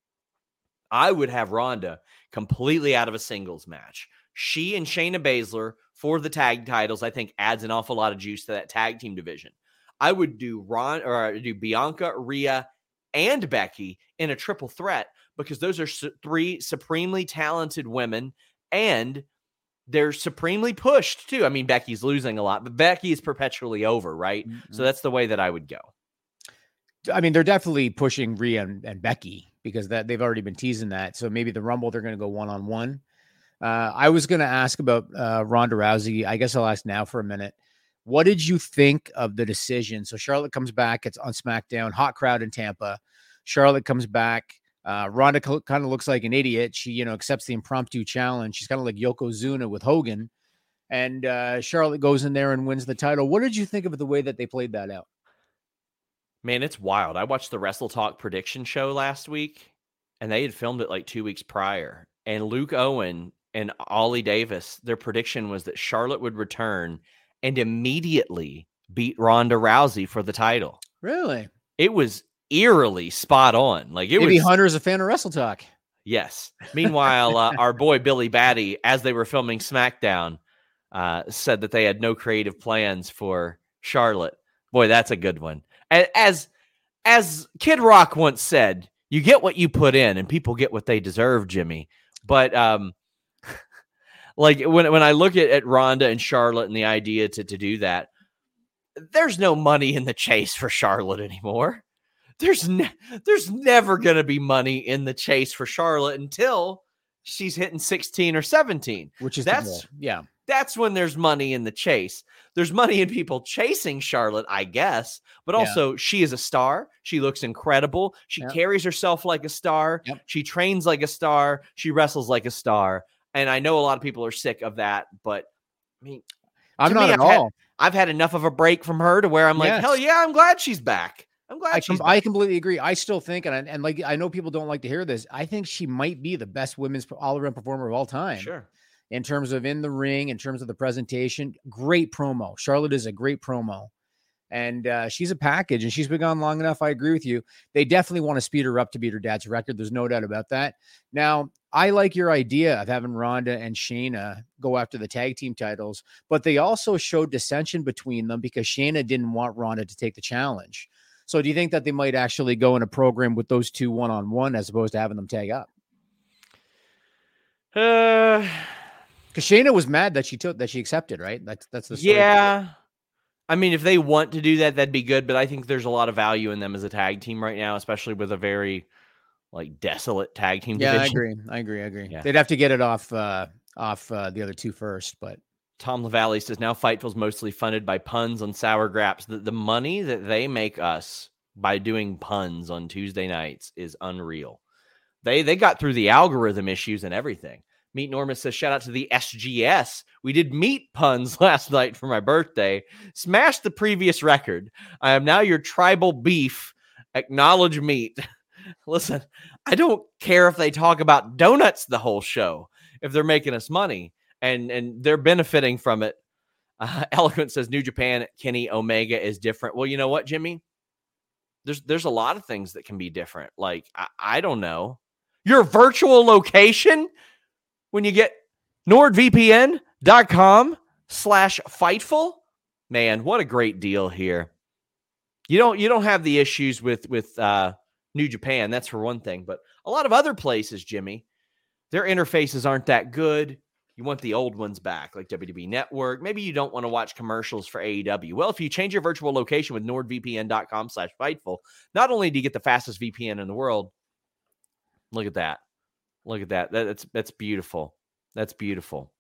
I would have Ronda completely out of a singles match. She and Shayna Baszler for the tag titles, I think, adds an awful lot of juice to that tag team division. I would do Ron or do Bianca, Rhea, and Becky in a triple threat because those are su- three supremely talented women, and they're supremely pushed too. I mean, Becky's losing a lot, but Becky is perpetually over, right? Mm-hmm. So that's the way that I would go. I mean, they're definitely pushing Rhea and, and Becky because that they've already been teasing that. So maybe the Rumble, they're going to go one-on-one. Uh, I was going to ask about uh, Ronda Rousey. I guess I'll ask now for a minute. What did you think of the decision? So Charlotte comes back. It's on SmackDown. Hot crowd in Tampa. Charlotte comes back. Uh, Ronda co- kind of looks like an idiot. She, you know, accepts the impromptu challenge. She's kind of like Yokozuna with Hogan. and uh, Charlotte goes in there and wins the title. What did you think of the way that they played that out? Man, it's wild. I watched the Wrestle Talk prediction show last week, and they had filmed it like two weeks prior. And Luke Owen and Ollie Davis, their prediction was that Charlotte would return and immediately beat Ronda Rousey for the title. Really? It was eerily spot on. Like it Maybe was. Hunter's a fan of Wrestle Talk. Yes. Meanwhile, uh, our boy Billy Batty, as they were filming SmackDown, uh, said that they had no creative plans for Charlotte. Boy, that's a good one. As as Kid Rock once said, you get what you put in, and people get what they deserve, Jimmy. But um, like when when I look at, at Ronda and Charlotte and the idea to to do that, there's no money in the chase for Charlotte anymore. There's ne- there's never going to be money in the chase for Charlotte until she's hitting sixteen or seventeen, which is that's yeah. That's when there's money in the chase. There's money in people chasing Charlotte, I guess, but also yeah. she is a star. She looks incredible. She yep. carries herself like a star. Yep. She trains like a star. She wrestles like a star. And I know a lot of people are sick of that, but I mean, I'm not me, at I've all. Had, I've had enough of a break from her to where I'm like, yes. hell yeah, I'm glad she's back. I'm glad I, she's com- I completely agree. I still think, and, I, and like, I know people don't like to hear this. I think she might be the best women's all-around performer of all time. Sure. In terms of in the ring, in terms of the presentation, great promo. Charlotte is a great promo. And uh, she's a package, and she's been gone long enough. I agree with you. They definitely want to speed her up to beat her dad's record. There's no doubt about that. Now, I like your idea of having Ronda and Shayna go after the tag team titles, but they also showed dissension between them because Shayna didn't want Ronda to take the challenge. So do you think that they might actually go in a program with those two one-on-one as opposed to having them tag up? Uh... Because Shayna was mad that she took that she accepted, right? That's that's the story. Yeah. I mean, if they want to do that, that'd be good. But I think there's a lot of value in them as a tag team right now, especially with a very like desolate tag team. Yeah, division. I agree. I agree. I agree. Yeah. They'd have to get it off uh, off uh, the other two first. But Tom LaValle says now Fightful's mostly funded by puns on Sour Graps. The, the money that they make us by doing puns on Tuesday nights is unreal. They they got through the algorithm issues and everything. Meet Norman says, shout out to the S G S. We did meat puns last night for my birthday. Smashed the previous record. I am now your tribal beef. Acknowledge meat. Listen, I don't care if they talk about donuts the whole show, if they're making us money and, and they're benefiting from it. Uh, Eloquent says, New Japan, Kenny Omega is different. Well, you know what, Jimmy? There's, there's a lot of things that can be different. Like, I, I don't know. Your virtual location? When you get NordVPN.com slash Fightful, man, what a great deal here. You don't you don't have the issues with with uh, New Japan, that's for one thing. But a lot of other places, Jimmy, their interfaces aren't that good. You want the old ones back, like W W E Network. Maybe you don't want to watch commercials for A E W. Well, if you change your virtual location with NordVPN.com slash Fightful, not only do you get the fastest V P N in the world, look at that. Look at that. that. That's that's beautiful. That's beautiful.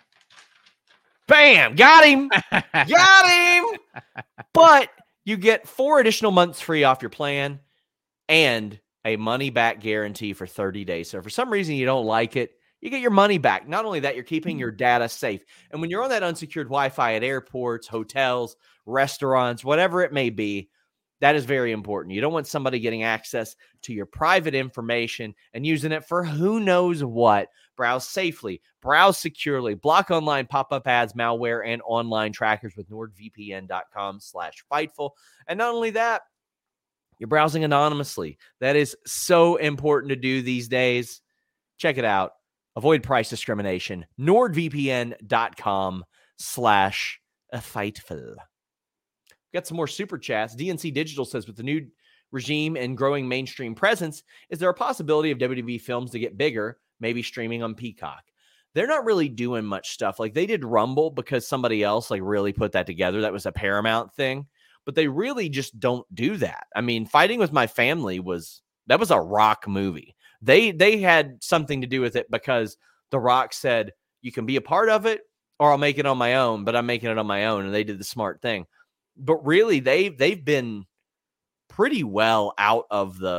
Bam! Got him! Got him! But you get four additional months free off your plan and a money-back guarantee for thirty days. So if for some reason you don't like it, you get your money back. Not only that, you're keeping your data safe. And when you're on that unsecured Wi-Fi at airports, hotels, restaurants, whatever it may be, that is very important. You don't want somebody getting access to your private information and using it for who knows what. Browse safely, browse securely, block online pop-up ads, malware, and online trackers with NordVPN.com slash Fightful. And not only that, you're browsing anonymously. That is so important to do these days. Check it out. Avoid price discrimination. NordVPN.com slash Fightful. Got some more super chats. D N C Digital says, with the new regime and growing mainstream presence, is there a possibility of W W E films to get bigger, maybe streaming on Peacock? They're not really doing much stuff. Like they did Rumble because somebody else like really put that together. That was a Paramount thing, but they really just don't do that. I mean, Fighting With My Family was, that was a Rock movie. They, they had something to do with it because The Rock said, you can be a part of it or I'll make it on my own, but I'm making it on my own. And they did the smart thing. But really, they they've been pretty well out of the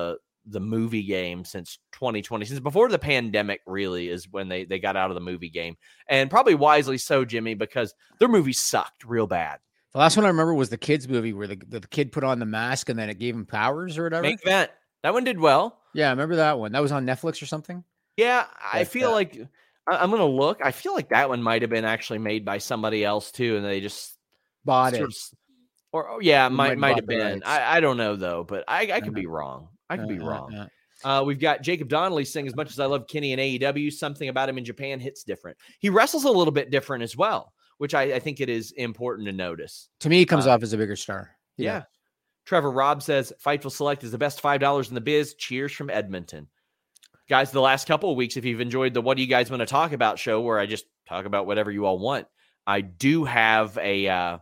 the movie game since twenty twenty, since before the pandemic really is when they, they got out of the movie game, and probably wisely so, Jimmy, because their movies sucked real bad. The last one I remember was the kids movie where the, the kid put on the mask and then it gave him powers or whatever. Main Event. That one did well. Yeah, I remember that one. That was on Netflix or something. Yeah, I Like feel that. like I- I'm going to look. I feel like that one might have been actually made by somebody else too, and they just Bought sort it. of s- or oh, yeah, They might might might bought have the been. rights. I, I don't know though, but I, I could Uh-huh. be wrong. I could be Uh, uh, wrong. uh. Uh, we've got Jacob Donnelly saying, as much as I love Kenny in A E W, something about him in Japan hits different. He wrestles a little bit different as well, which I, I think it is important to notice. To me, he comes Uh, off as a bigger star. Yeah. Trevor Robb says, Fightful Select is the best five dollars in the biz. Cheers from Edmonton. Guys, the last couple of weeks, if you've enjoyed the What Do You Guys Want to Talk About show, where I just talk about whatever you all want, I do have a uh,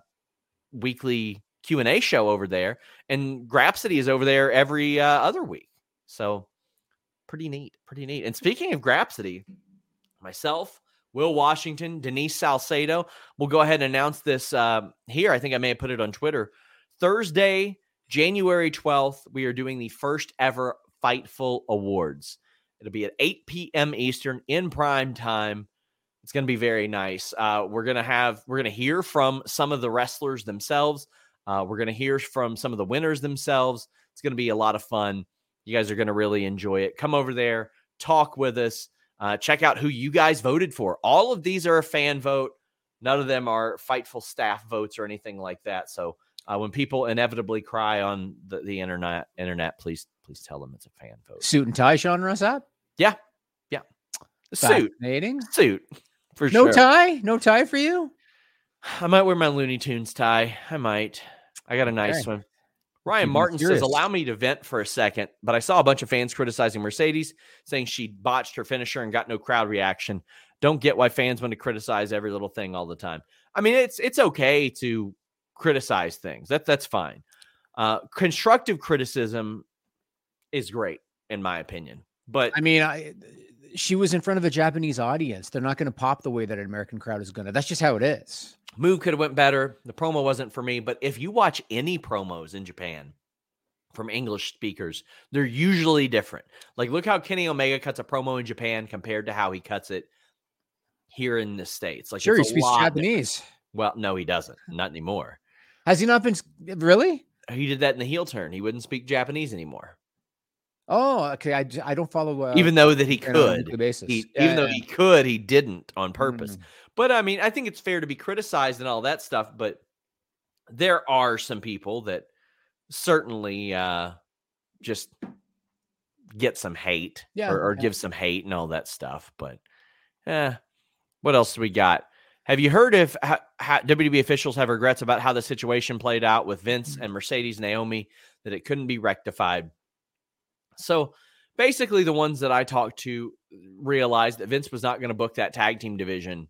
weekly Q and A show over there, and Grapsity is over there every uh, other week. So pretty neat, pretty neat. And speaking of Grapsity, myself, Will Washington, Denise Salcedo, we'll go ahead and announce this uh, here. I think I may have put it on Twitter. Thursday, January twelfth, we are doing the first ever Fightful Awards. It'll be at eight p.m. Eastern in prime time. It's going to be very nice. Uh, we're going to have, we're going to hear from some of the wrestlers themselves. Uh, we're going to hear from some of the winners themselves. It's going to be a lot of fun. You guys are going to really enjoy it. Come over there, talk with us, uh, check out who you guys voted for. All of these are a fan vote. None of them are Fightful staff votes or anything like that. So uh, when people inevitably cry on the, the internet, internet, please, please tell them it's a fan vote. Suit and tie, Sean Rossap? Yeah. Yeah. Suit. Fascinating. Suit. For No sure. tie? No tie for you? I might wear my Looney Tunes tie. I might. I got a nice Okay. one. Ryan Keeping it Martin says, serious. allow me to vent for a second, but I saw a bunch of fans criticizing Mercedes, saying she botched her finisher and got no crowd reaction. Don't get why fans want to criticize every little thing all the time. I mean, it's it's okay to criticize things. That, that's fine. Uh, constructive criticism is great, in my opinion. But I mean, I, she was in front of a Japanese audience. They're not going to pop the way that an American crowd is going to. That's just how it is. move could have went better. The promo wasn't for me. But if you watch any promos in Japan from English speakers, they're usually different. Like, look how Kenny Omega cuts a promo in Japan compared to how he cuts it here in the States. Like, Sure, he it's a speaks lot different. Japanese. Well, no, he doesn't. Not anymore. Has he not been? Really? He did that in the heel turn. He wouldn't speak Japanese anymore. Oh, okay. I, I don't follow. Uh, even though that he on a weekly could. basis. He, Yeah, even though yeah. he could, he didn't on purpose. Mm. But I mean, I think it's fair to be criticized and all that stuff. But there are some people that certainly uh, just get some hate Yeah, or, or yeah. give some hate and all that stuff. But eh, what else do we got? Have you heard if how, how W W E officials have regrets about how the situation played out with Vince Mm-hmm. and Mercedes Naomi, that it couldn't be rectified? So basically, the ones that I talked to realized that Vince was not going to book that tag team division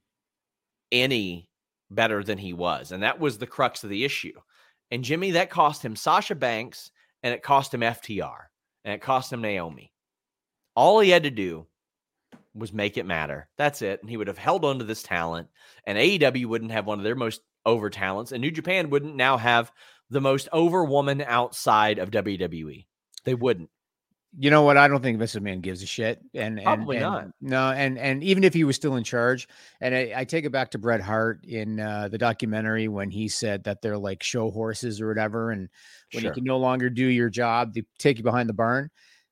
any better than he was. And that was the crux of the issue. And Jimmy, that cost him Sasha Banks, and it cost him F T R, and it cost him Naomi. All he had to do was make it matter. That's it. And he would have held on to this talent, and A E W wouldn't have one of their most over talents, and New Japan wouldn't now have the most over woman outside of W W E. They wouldn't. You know what? I don't think Vince McMahon gives a shit. And, and Probably and- not. No, and and even if he was still in charge, and I, I take it back to Bret Hart in uh, the documentary when he said that they're like show horses or whatever, and when Sure. you can no longer do your job, they take you behind the barn.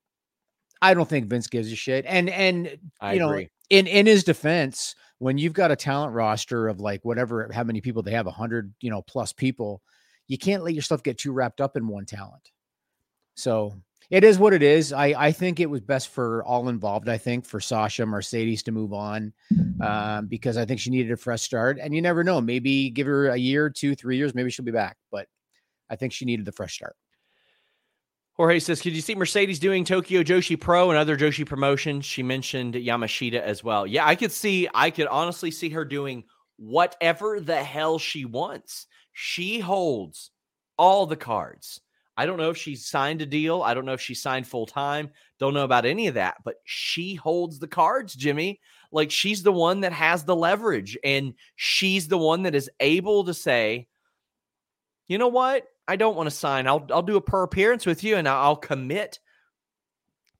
I don't think Vince gives a shit. And and I you know, agree. in in his defense, when you've got a talent roster of like whatever, how many people they have, a hundred, you know, plus people, you can't let yourself get too wrapped up in one talent. So it is what it is. I, I think it was best for all involved. I think for Sasha Mercedes to move on um, because I think she needed a fresh start. And you never know, maybe give her a year, two, three years, maybe she'll be back. But I think she needed the fresh start. Jorge says, could you see Mercedes doing Tokyo Joshi Pro and other Joshi promotions? She mentioned Yamashita as well. Yeah, I could see, I could honestly see her doing whatever the hell she wants. She holds all the cards. I don't know if she's signed a deal. I don't know if she signed full time. Don't know about any of that, but she holds the cards, Jimmy. Like, she's the one that has the leverage, and she's the one that is able to say, you know what? I don't want to sign. I'll I'll do a per appearance with you, and I'll commit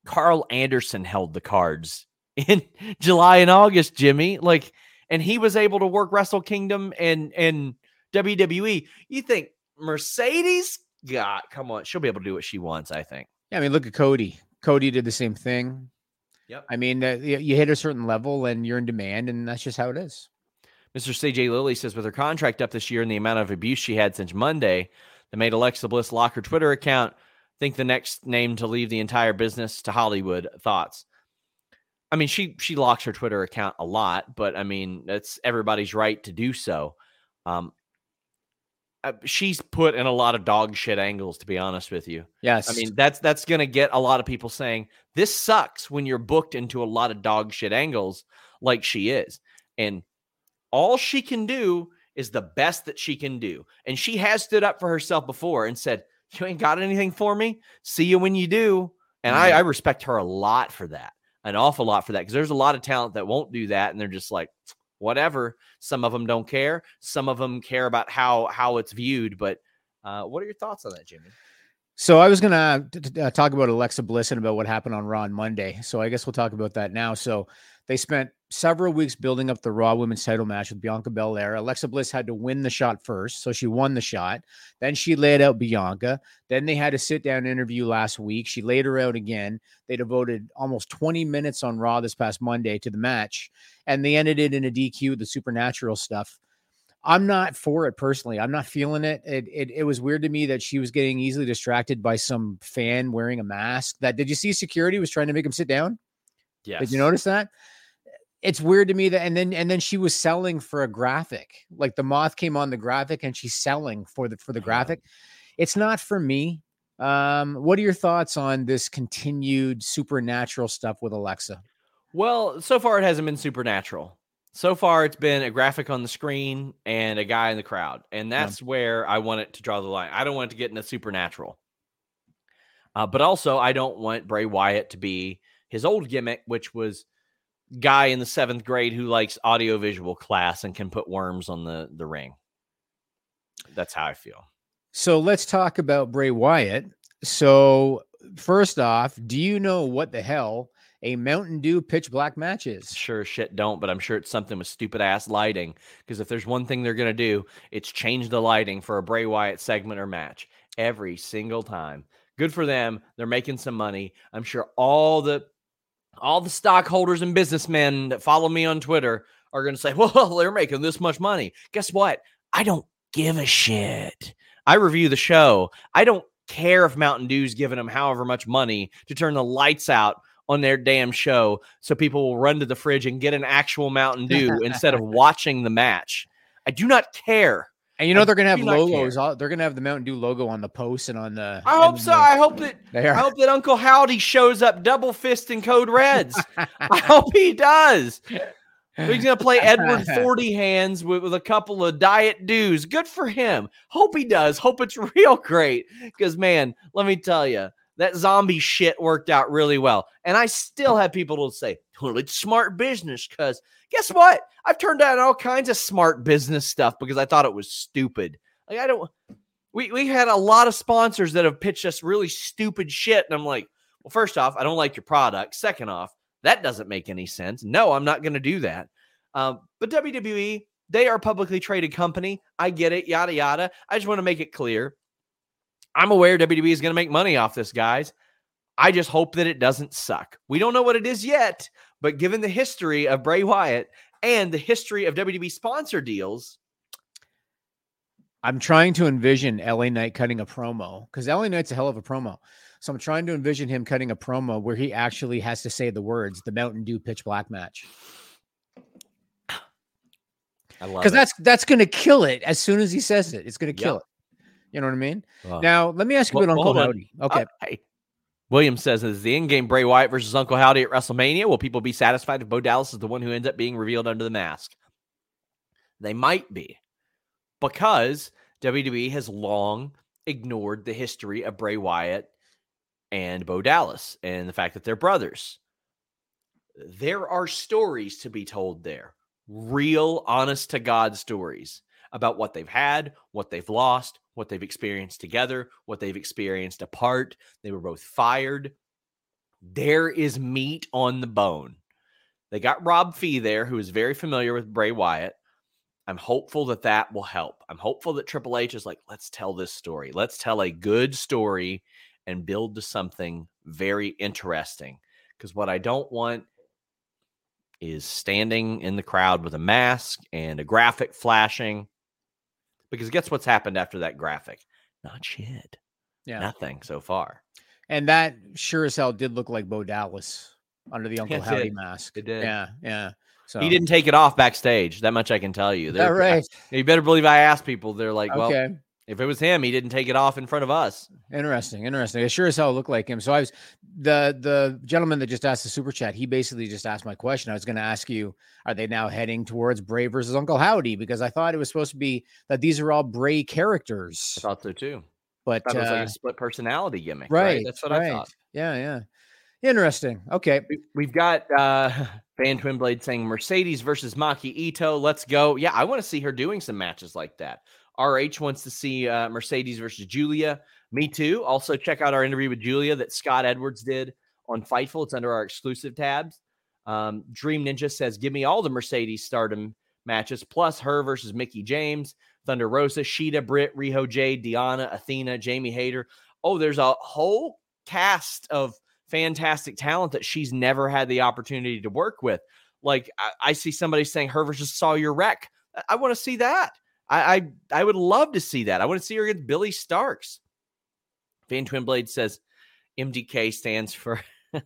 Carl Anderson held the cards in July and August, Jimmy. Like, and he was able to work Wrestle Kingdom and, and W W E. You think Mercedes? God, come on. She'll be able to do what she wants, I think. Yeah, I mean, look at Cody. Cody did the same thing. Yep. I mean, uh, you, you hit a certain level and you're in demand, and that's just how it is. Mister C J Lilly says, with her contract up this year and the amount of abuse she had since Monday that made Alexa Bliss lock her Twitter account, think the next name to leave the entire business to Hollywood. Thoughts? I mean, she she locks her Twitter account a lot, but I mean, that's everybody's right to do so. Um, uh, she's put in a lot of dog shit angles, to be honest with you. Yes. I mean, that's that's going to get a lot of people saying, this sucks when you're booked into a lot of dog shit angles like she is. And all she can do is the best that she can do. And she has stood up for herself before and said, you ain't got anything for me? See you when you do. And mm-hmm. I, I respect her a lot for that. An awful lot for that. Because there's a lot of talent that won't do that. And they're just like, whatever. Some of them don't care. Some of them care about how, how it's viewed. But uh, what are your thoughts on that, Jimmy? So I was going to uh, talk about Alexa Bliss and about what happened on Raw on Monday. So I guess we'll talk about that now. So they spent several weeks building up the Raw Women's title match with Bianca Belair. Alexa Bliss had to win the shot first, so she won the shot. Then she laid out Bianca. Then they had a sit-down interview last week. She laid her out again. They devoted almost twenty minutes on Raw this past Monday to the match, and they ended it in a D Q, the Supernatural stuff. I'm not for it personally. I'm not feeling it. It, it. it was weird to me that she was getting easily distracted by some fan wearing a mask. That did you see security was trying to make him sit down? Yes. Did you notice that? It's weird to me that, and then, and then she was selling for a graphic, like the moth came on the graphic and she's selling for the, for the graphic. It's not for me. Um, what are your thoughts on this continued supernatural stuff with Alexa? Well, so far it hasn't been supernatural. So far it's been a graphic on the screen and a guy in the crowd. And that's yeah. where I want it to draw the line. I don't want it to get into supernatural. Uh, but also I don't want Bray Wyatt to be his old gimmick, which was guy in the seventh grade who likes audiovisual class and can put worms on the, the ring. That's how I feel. So let's talk about Bray Wyatt. So first off, do you know what the hell a Mountain Dew pitch black match is? Sure shit don't, but I'm sure it's something with stupid ass lighting. Because if there's one thing they're going to do, it's change the lighting for a Bray Wyatt segment or match every single time. Good for them. They're making some money. I'm sure all the All the stockholders and businessmen that follow me on Twitter are going to say, well, they're making this much money. Guess what? I don't give a shit. I review the show. I don't care if Mountain Dew's giving them however much money to turn the lights out on their damn show so people will run to the fridge and get an actual Mountain Dew instead of watching the match. I do not care. And you know, they're going to have logos. They're going to have the Mountain Dew logo on the post and on the. I hope so. The, I hope that. I hope that Uncle Howdy shows up double fist in Code Reds. I hope he does. He's going to play Edward forty hands with, with a couple of Diet Dews. Good for him. Hope he does. Hope it's real great. Because, man, let me tell you, that zombie shit worked out really well. And I still have people to say, well, it's smart business because guess what? I've turned down all kinds of smart business stuff because I thought it was stupid. Like I don't, we, we had a lot of sponsors that have pitched us really stupid shit. And I'm like, well, first off, I don't like your product. Second off, that doesn't make any sense. No, I'm not going to do that. Um, but W W E, they are a publicly traded company. I get it, yada, yada. I just want to make it clear. I'm aware W W E is going to make money off this, guys. I just hope that it doesn't suck. We don't know what it is yet, but given the history of Bray Wyatt and the history of W W E sponsor deals, I'm trying to envision L A Knight cutting a promo because L A Knight's a hell of a promo. So I'm trying to envision him cutting a promo where he actually has to say the words, the Mountain Dew pitch black match. I love it. Because that's, that's going to kill it as soon as he says it. It's going to kill yep. it. You know what I mean? Wow. Now, let me ask you well, about Uncle Howdy. Okay. Uh, William says, is the in-game Bray Wyatt versus Uncle Howdy at WrestleMania? Will people be satisfied if Bo Dallas is the one who ends up being revealed under the mask? They might be. Because W W E has long ignored the history of Bray Wyatt and Bo Dallas and the fact that they're brothers. There are stories to be told there. Real, honest-to-God stories about what they've had, what they've lost, what they've experienced together, what they've experienced apart. They were both fired. There is meat on the bone. They got Rob Fee there, who is very familiar with Bray Wyatt. I'm hopeful that that will help. I'm hopeful that Triple H is like, let's tell this story. Let's tell a good story and build to something very interesting. Because what I don't want is standing in the crowd with a mask and a graphic flashing. Because guess what's happened after that graphic? Not shit. Yeah. Nothing so far. And that sure as hell did look like Bo Dallas under the Uncle Yes, Howdy it, mask. It did. Yeah, yeah. So he didn't take it off backstage. That much I can tell you. All right. I, you better believe I asked people. They're like, well, okay. If it was him, he didn't take it off in front of us. Interesting, interesting. It sure as hell looked like him. So I was the the gentleman that just asked the super chat. He basically just asked my question. I was going to ask you, are they now heading towards Bray versus Uncle Howdy? Because I thought it was supposed to be that these are all Bray characters. I thought so too. But I thought it was uh, like a split personality gimmick. right, Right. That's what right. I thought. Yeah, yeah. Interesting. Okay. We've got uh, Van Twinblade saying Mercedes versus Maki Ito. Let's go. Yeah, I want to see her doing some matches like that. R H wants to see uh, Mercedes versus Julia. Me too. Also, check out our interview with Julia that Scott Edwards did on Fightful. It's under our exclusive tabs. Um, Dream Ninja says, give me all the Mercedes Stardom matches, plus her versus Mickie James, Thunder Rosa, Sheeta, Britt, Riho Jade, Deanna, Athena, Jamie Hayter. Oh, there's a whole cast of fantastic talent that she's never had the opportunity to work with. Like, I, I see somebody saying her versus Sawyer Wreck. I, I want to see that. I, I I would love to see that. I want to see her against Billy Starks. Van Twinblade says M D K stands for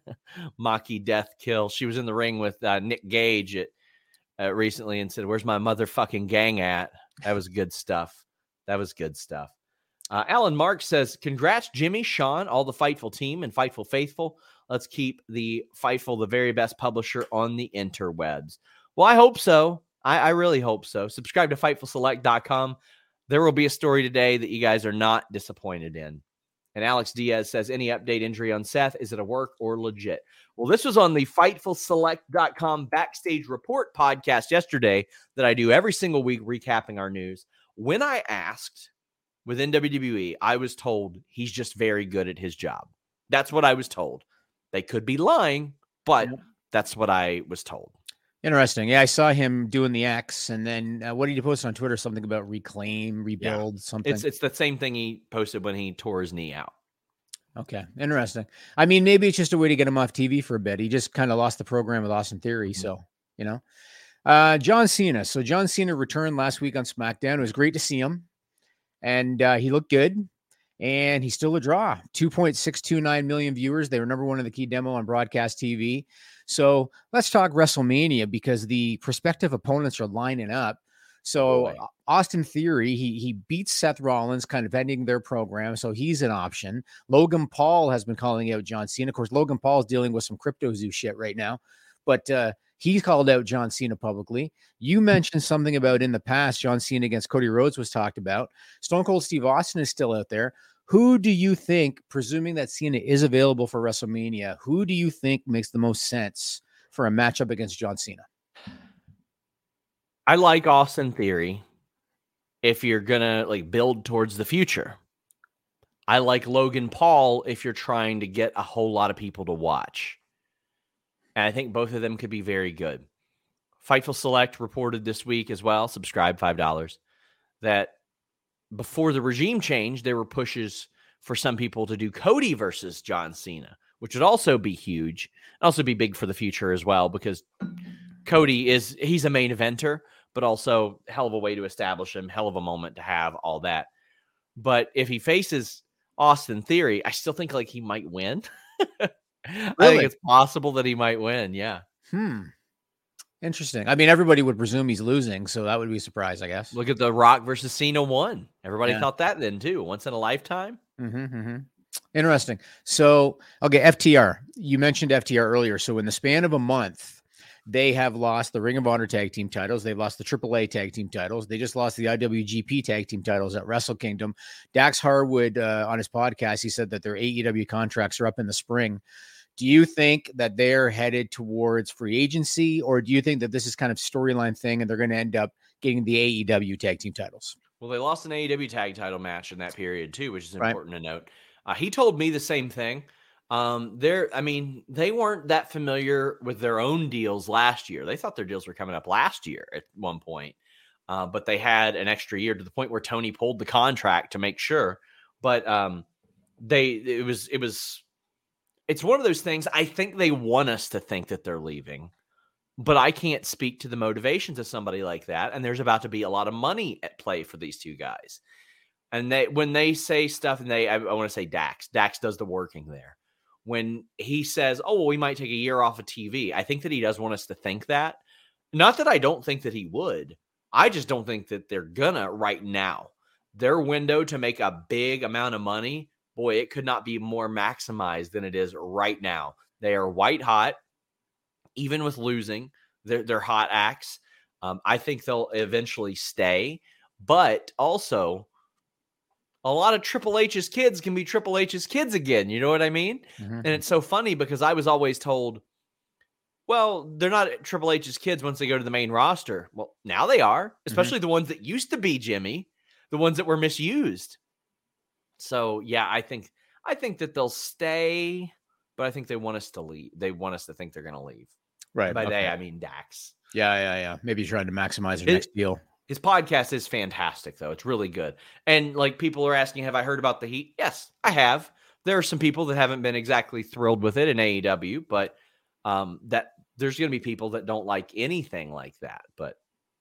Maki Death Kill. She was in the ring with uh, Nick Gage at, uh, recently and said, where's my motherfucking gang at? That was good stuff. That was good stuff. Uh, Alan Mark says, congrats, Jimmy, Sean, all the Fightful team and Fightful faithful. Let's keep the Fightful the very best publisher on the interwebs. Well, I hope so. I, I really hope so. Subscribe to Fightful Select dot com. There will be a story today that you guys are not disappointed in. And Alex Diaz says, any update injury on Seth? Is it a work or legit? Well, this was on the Fightful Select dot com Backstage Report podcast yesterday that I do every single week recapping our news. When I asked within W W E, I was told he's just very good at his job. That's what I was told. They could be lying, but that's what I was told. Interesting. Yeah, I saw him doing the X, and then uh, what did he post on Twitter? Something about reclaim, rebuild, yeah. something. It's it's the same thing he posted when he tore his knee out. Okay, interesting. I mean, maybe it's just a way to get him off T V for a bit. He just kind of lost the program with Austin Theory, mm-hmm. so you know. Uh, John Cena. So John Cena returned last week on SmackDown. It was great to see him, and uh, he looked good. And he's still a draw. two point six two nine million viewers. They were number one in the key demo on broadcast T V. So let's talk WrestleMania because the prospective opponents are lining up. So Boy. Austin Theory, he he beats Seth Rollins, kind of ending their program. So he's an option. Logan Paul has been calling out John Cena. Of course, Logan Paul is dealing with some crypto zoo shit right now. But uh, he's called out John Cena publicly. You mentioned something about in the past, John Cena against Cody Rhodes was talked about. Stone Cold Steve Austin is still out there. Who do you think, presuming that Cena is available for WrestleMania, who do you think makes the most sense for a matchup against John Cena? I like Austin Theory if you're going to like build towards the future. I like Logan Paul if you're trying to get a whole lot of people to watch. And I think both of them could be very good. Fightful Select reported this week as well, subscribe five dollars, that before the regime change, there were pushes for some people to do Cody versus John Cena, which would also be huge. Also be big for the future as well, because Cody is, he's a main eventer, but also hell of a way to establish him, hell of a moment to have, all that. But if he faces Austin Theory, I still think like he might win. Really? I think it's possible that he might win. Yeah. Hmm. Interesting. I mean, everybody would presume he's losing, so that would be a surprise, I guess. Look at The Rock versus Cena one. Everybody yeah. thought that then, too. Once in a lifetime. Mm-hmm, mm-hmm. Interesting. So, okay, F T R. You mentioned F T R earlier. So, in the span of a month, they have lost the Ring of Honor tag team titles. They've lost the triple A tag team titles. They just lost the I W G P tag team titles at Wrestle Kingdom. Dax Harwood, uh, on his podcast, he said that their A E W contracts are up in the spring. Do you think that they're headed towards free agency, or do you think that this is kind of storyline thing and they're going to end up getting the A E W tag team titles? Well, they lost an A E W tag title match in that period too, which is right. important to note. Uh, he told me the same thing. Um, they're, I mean, they weren't that familiar with their own deals last year. They thought their deals were coming up last year at one point, uh, but they had an extra year to the point where Tony pulled the contract to make sure. But um, they, it was, it was, it's one of those things. I think they want us to think that they're leaving, but I can't speak to the motivations of somebody like that. And there's about to be a lot of money at play for these two guys. And they, when they say stuff, and they, I, I want to say Dax, Dax does the working there. When he says, oh, well, we might take a year off of T V, I think that he does want us to think that. Not that I don't think that he would. I just don't think that they're gonna right now. Their window to make a big amount of money, boy, it could not be more maximized than it is right now. They are white hot, even with losing. They're, they're hot acts. Um, I think they'll eventually stay, but also a lot of Triple H's kids can be Triple H's kids again. You know what I mean? Mm-hmm. And it's so funny because I was always told, well, they're not Triple H's kids once they go to the main roster. Well, now they are, especially mm-hmm. the ones that used to be Jimmy, the ones that were misused. So, yeah, I think I think that they'll stay, but I think they want us to leave. They want us to think they're going to leave. Right. And by okay. they, I mean Dax. Yeah, yeah, yeah. Maybe trying to maximize their it, next deal. His podcast is fantastic, though. It's really good. And like people are asking, have I heard about the Heat? Yes, I have. There are some people that haven't been exactly thrilled with it in A E W, but um, that there's going to be people that don't like anything like that. But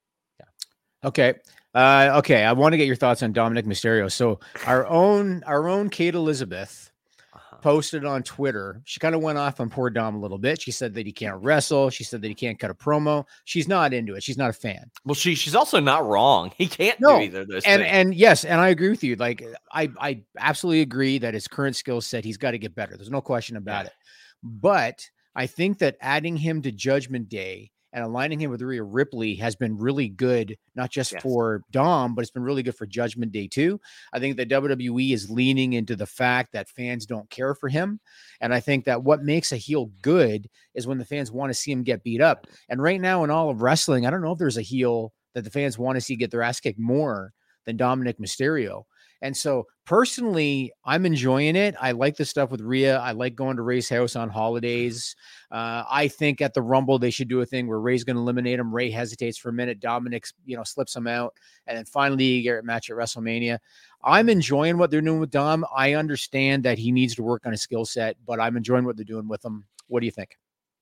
yeah. Okay. Uh, okay. I want to get your thoughts on Dominic Mysterio. So our own, our own Kate Elizabeth uh-huh. posted on Twitter. She kind of went off on poor Dom a little bit. She said that he can't wrestle. She said that he can't cut a promo. She's not into it. She's not a fan. Well, she she's also not wrong. He can't no. do either of those and, things. And yes, and I agree with you. Like I, I absolutely agree that his current skill set, he's got to get better. There's no question about yeah. it. But I think that adding him to Judgment Day and aligning him with Rhea Ripley has been really good, not just yes. for Dom, but it's been really good for Judgment Day too. I think that W W E is leaning into the fact that fans don't care for him. And I think that what makes a heel good is when the fans want to see him get beat up. And right now in all of wrestling, I don't know if there's a heel that the fans want to see get their ass kicked more than Dominic Mysterio. And so personally, I'm enjoying it. I like the stuff with Rhea. I like going to Ray's house on holidays. Uh, I think at the Rumble, they should do a thing where Ray's going to eliminate him. Ray hesitates for a minute. Dominic, you know, slips him out. And then finally you get a match at WrestleMania. I'm enjoying what they're doing with Dom. I understand that he needs to work on his skill set, but I'm enjoying what they're doing with him. What do you think?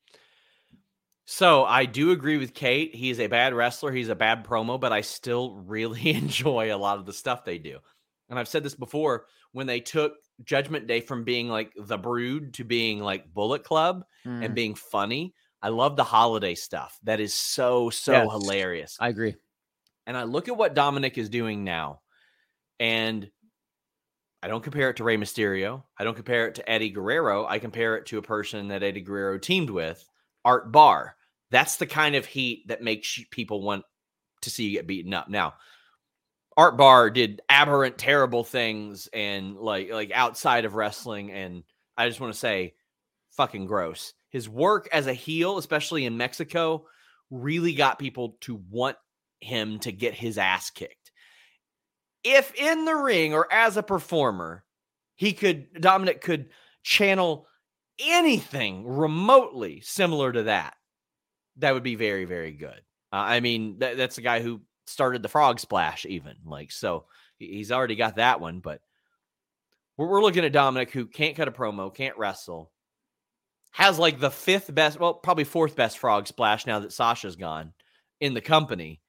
So I do agree with Kate. He's a bad wrestler. He's a bad promo, but I still really enjoy a lot of the stuff they do. And I've said this before, when they took Judgment Day from being like the Brood to being like Bullet Club mm. and being funny, I love the holiday stuff. That is so, so yes, hilarious. I agree. And I look at what Dominic is doing now, and I don't compare it to Rey Mysterio. I don't compare it to Eddie Guerrero. I compare it to a person that Eddie Guerrero teamed with, Art Barr. That's the kind of heat that makes people want to see you get beaten up. Now, Art Barr did aberrant, terrible things and like like outside of wrestling, and I just want to say, fucking gross. His work as a heel, especially in Mexico, really got people to want him to get his ass kicked. If in the ring or as a performer, he could Dominic could channel anything remotely similar to that, that would be very, very good. Uh, I mean, that, that's a guy who started the frog splash even like, so he's already got that one, but we're, we're looking at Dominic, who can't cut a promo, can't wrestle, has like the fifth best, well, probably fourth best frog splash now that Sasha's gone in the company.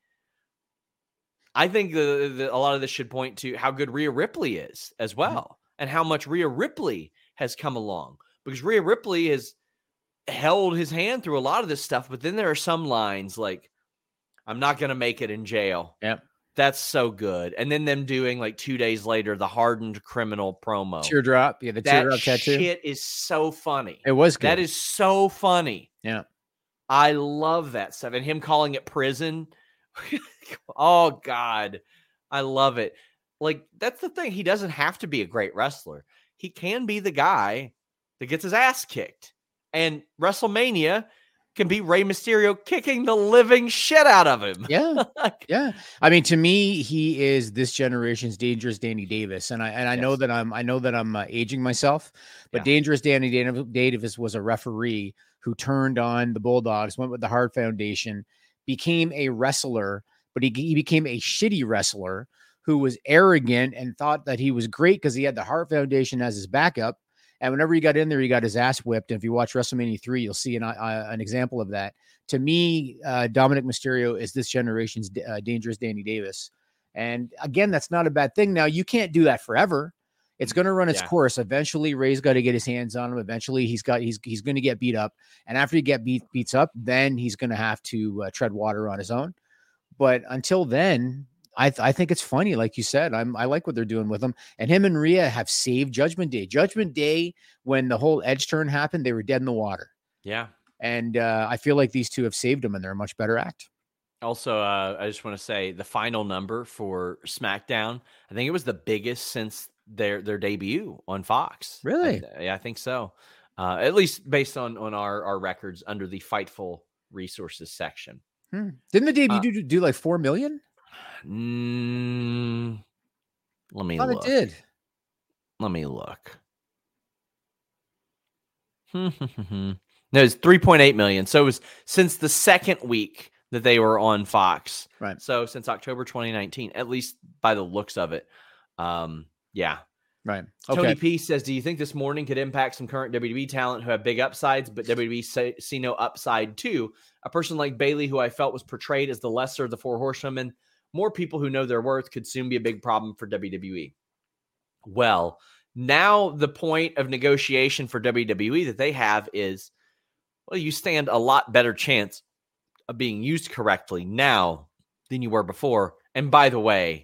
I think the, the, a lot of this should point to how good Rhea Ripley is as well, mm-hmm. and how much Rhea Ripley has come along, because Rhea Ripley has held his hand through a lot of this stuff, but then there are some lines like, I'm not going to make it in jail. Yep. That's so good. And then them doing like two days later, the hardened criminal promo. Teardrop. Yeah, the teardrop that tattoo. Shit is so funny. It was good. That is so funny. Yeah. I love that stuff. And him calling it prison. Oh, God. I love it. Like, that's the thing. He doesn't have to be a great wrestler. He can be the guy that gets his ass kicked. And WrestleMania can be Rey Mysterio kicking the living shit out of him. Yeah. Yeah. I mean, to me, he is this generation's Dangerous Danny Davis. And I, and I Yes. know that I'm, I know that I'm uh, aging myself, but Yeah. Dangerous Danny Davis was a referee who turned on the Bulldogs, went with the Hart Foundation, became a wrestler, but he, he became a shitty wrestler who was arrogant and thought that he was great because he had the Hart Foundation as his backup. And whenever he got in there, he got his ass whipped. And if you watch WrestleMania three, you'll see an, uh, an example of that. To me, uh, Dominic Mysterio is this generation's uh, Dangerous Danny Davis. And again, that's not a bad thing. Now, you can't do that forever. It's going to run its Yeah. course. Eventually, Ray's got to get his hands on him. Eventually, he's got he's he's going to get beat up. And after he get beat beats up, then he's going to have to uh, tread water on his own. But until then, I, th- I think it's funny. Like you said, I'm, I like what they're doing with him, and him and Rhea have saved Judgment Day. Judgment Day, when the whole Edge turn happened, they were dead in the water. Yeah. And uh, I feel like these two have saved them, and they're a much better act. Also, uh, I just want to say the final number for SmackDown, I think it was the biggest since their their debut on Fox. Really? I, yeah, I think so. Uh, at least based on on our, our records under the Fightful Resources section. Hmm. Didn't the debut Uh, do, do like four million? Mm, let me I thought look. it did. Let me look. No, it's three point eight million. So it was since the second week that they were on Fox. Right. So since October twenty nineteen, at least by the looks of it. Um, yeah. Right. Tony Okay. P says, do you think this morning could impact some current W W E talent who have big upsides, but W W E say, see no upside too? A person like Bayley, who I felt was portrayed as the lesser of the four horsewomen, more people who know their worth could soon be a big problem for W W E. Well, now the point of negotiation for W W E that they have is, well, you stand a lot better chance of being used correctly now than you were before. And by the way,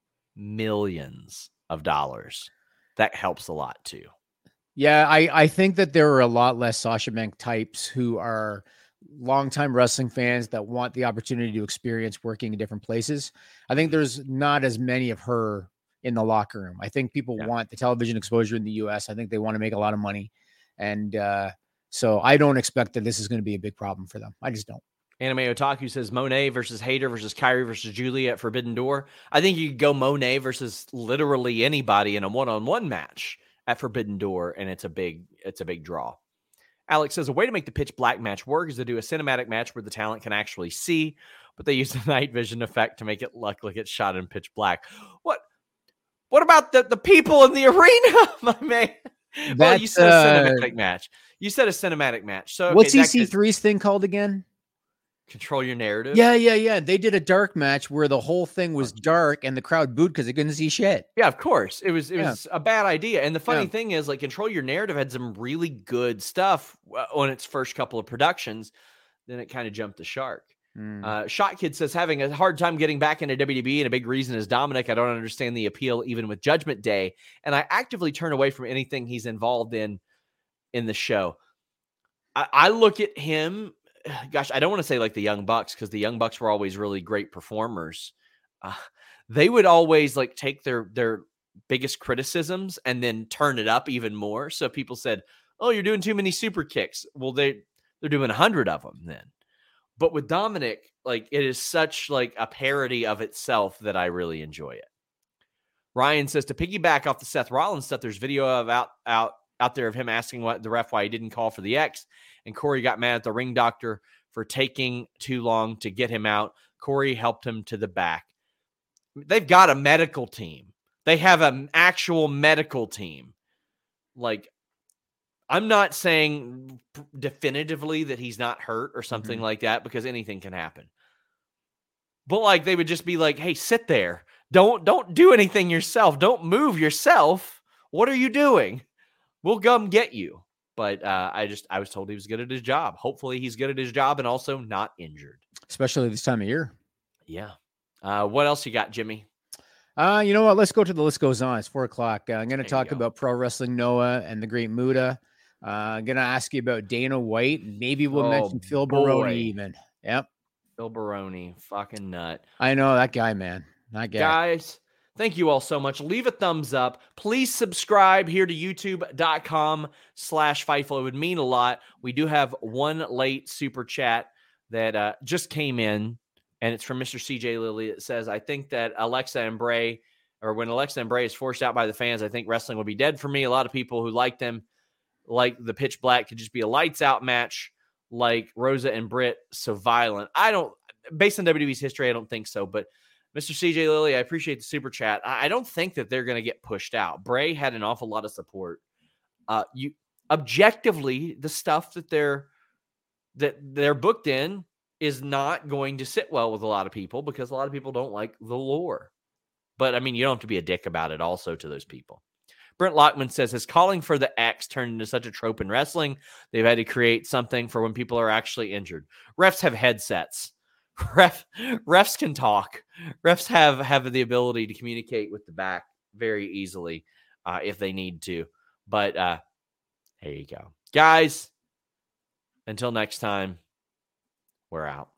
millions of dollars. That helps a lot too. Yeah, I, I think that there are a lot less Sasha Banks types who are longtime wrestling fans that want the opportunity to experience working in different places. I think there's not as many of her in the locker room. I think people Yeah. want the television exposure in the U S. I think they want to make a lot of money. And uh, so I don't expect that this is going to be a big problem for them. I just don't. Anime Otaku says Monet versus Hayter versus Kyrie versus Julia at Forbidden Door. I think you could go Monet versus literally anybody in a one-on-one match at Forbidden Door, and it's a big, it's a big draw. Alex says a way to make the pitch black match work is to do a cinematic match where the talent can actually see, but they use the night vision effect to make it look like it's shot in pitch black. What? What about the, the people in the arena, my man? Well, you That's, said a uh, cinematic match. You said a cinematic match. So okay, What's that E C could three's thing called again? control your narrative. Yeah, yeah, yeah. They did a dark match where the whole thing was dark and the crowd booed because they couldn't see shit. Yeah, of course. It was it Yeah. was a bad idea. And the funny Yeah. thing is, like, Control Your Narrative had some really good stuff uh, on its first couple of productions. Then it kind of jumped the shark. Mm. Uh, Shot Kid says having a hard time getting back into W W E, and a big reason is Dominic. I don't understand the appeal even with Judgment Day, and I actively turn away from anything he's involved in in the show. I, I look at him. Gosh, I don't want to say like the Young Bucks, because the Young Bucks were always really great performers. Uh, they would always like take their their biggest criticisms and then turn it up even more. So people said, "Oh, you're doing too many super kicks." Well, they they're doing a hundred of them then. But with Dominic, like, it is such like a parody of itself that I really enjoy it. Ryan says to piggyback off the Seth Rollins stuff, there's video of out out out there of him asking what the ref why he didn't call for the X, and Corey got mad at the ring doctor for taking too long to get him out. Corey helped him to the back. They've got a medical team. They have an actual medical team. Like, I'm not saying definitively that he's not hurt or something Mhm. like that, because anything can happen. But like, they would just be like, "Hey, sit there. Don't don't do anything yourself. Don't move yourself. What are you doing? We'll come get you." But uh, I just I was told he was good at his job. Hopefully, he's good at his job and also not injured. Especially this time of year. Yeah. Uh, what else you got, Jimmy? Uh, you know what? Let's go to the list goes on. It's four o'clock. Uh, I'm going There to you talk go. about Pro Wrestling Noah and the Great Muda. Uh, I'm going to ask you about Dana White. Maybe we'll Oh, mention Phil boy. Baroni even. Yep. Phil Baroni, fucking nut. I know that guy, man. That guy. Guys, Thank you all so much. Leave a thumbs up. Please subscribe here to youtube.com slash Fightful. It would mean a lot. We do have one late super chat that uh, just came in, and it's from Mister C J Lilly. It says, I think that Alexa and Bray, or when Alexa and Bray is forced out by the fans, I think wrestling will be dead for me. A lot of people who like them, like the Pitch Black, could just be a lights out match like Rosa and Britt, so violent. I don't, based on W W E's history, I don't think so, but Mister C J Lilly, I appreciate the super chat. I don't think that they're going to get pushed out. Bray had an awful lot of support. Uh, you objectively, the stuff that they're that they're booked in is not going to sit well with a lot of people because a lot of people don't like the lore. But I mean, you don't have to be a dick about it also to those people. Brent Lockman says, his calling for the X turned into such a trope in wrestling, they've had to create something for when people are actually injured. Refs have headsets. Ref, refs can talk. Refs have, have the ability to communicate with the back very easily uh, if they need to. But uh, there you go. Guys, until next time, we're out.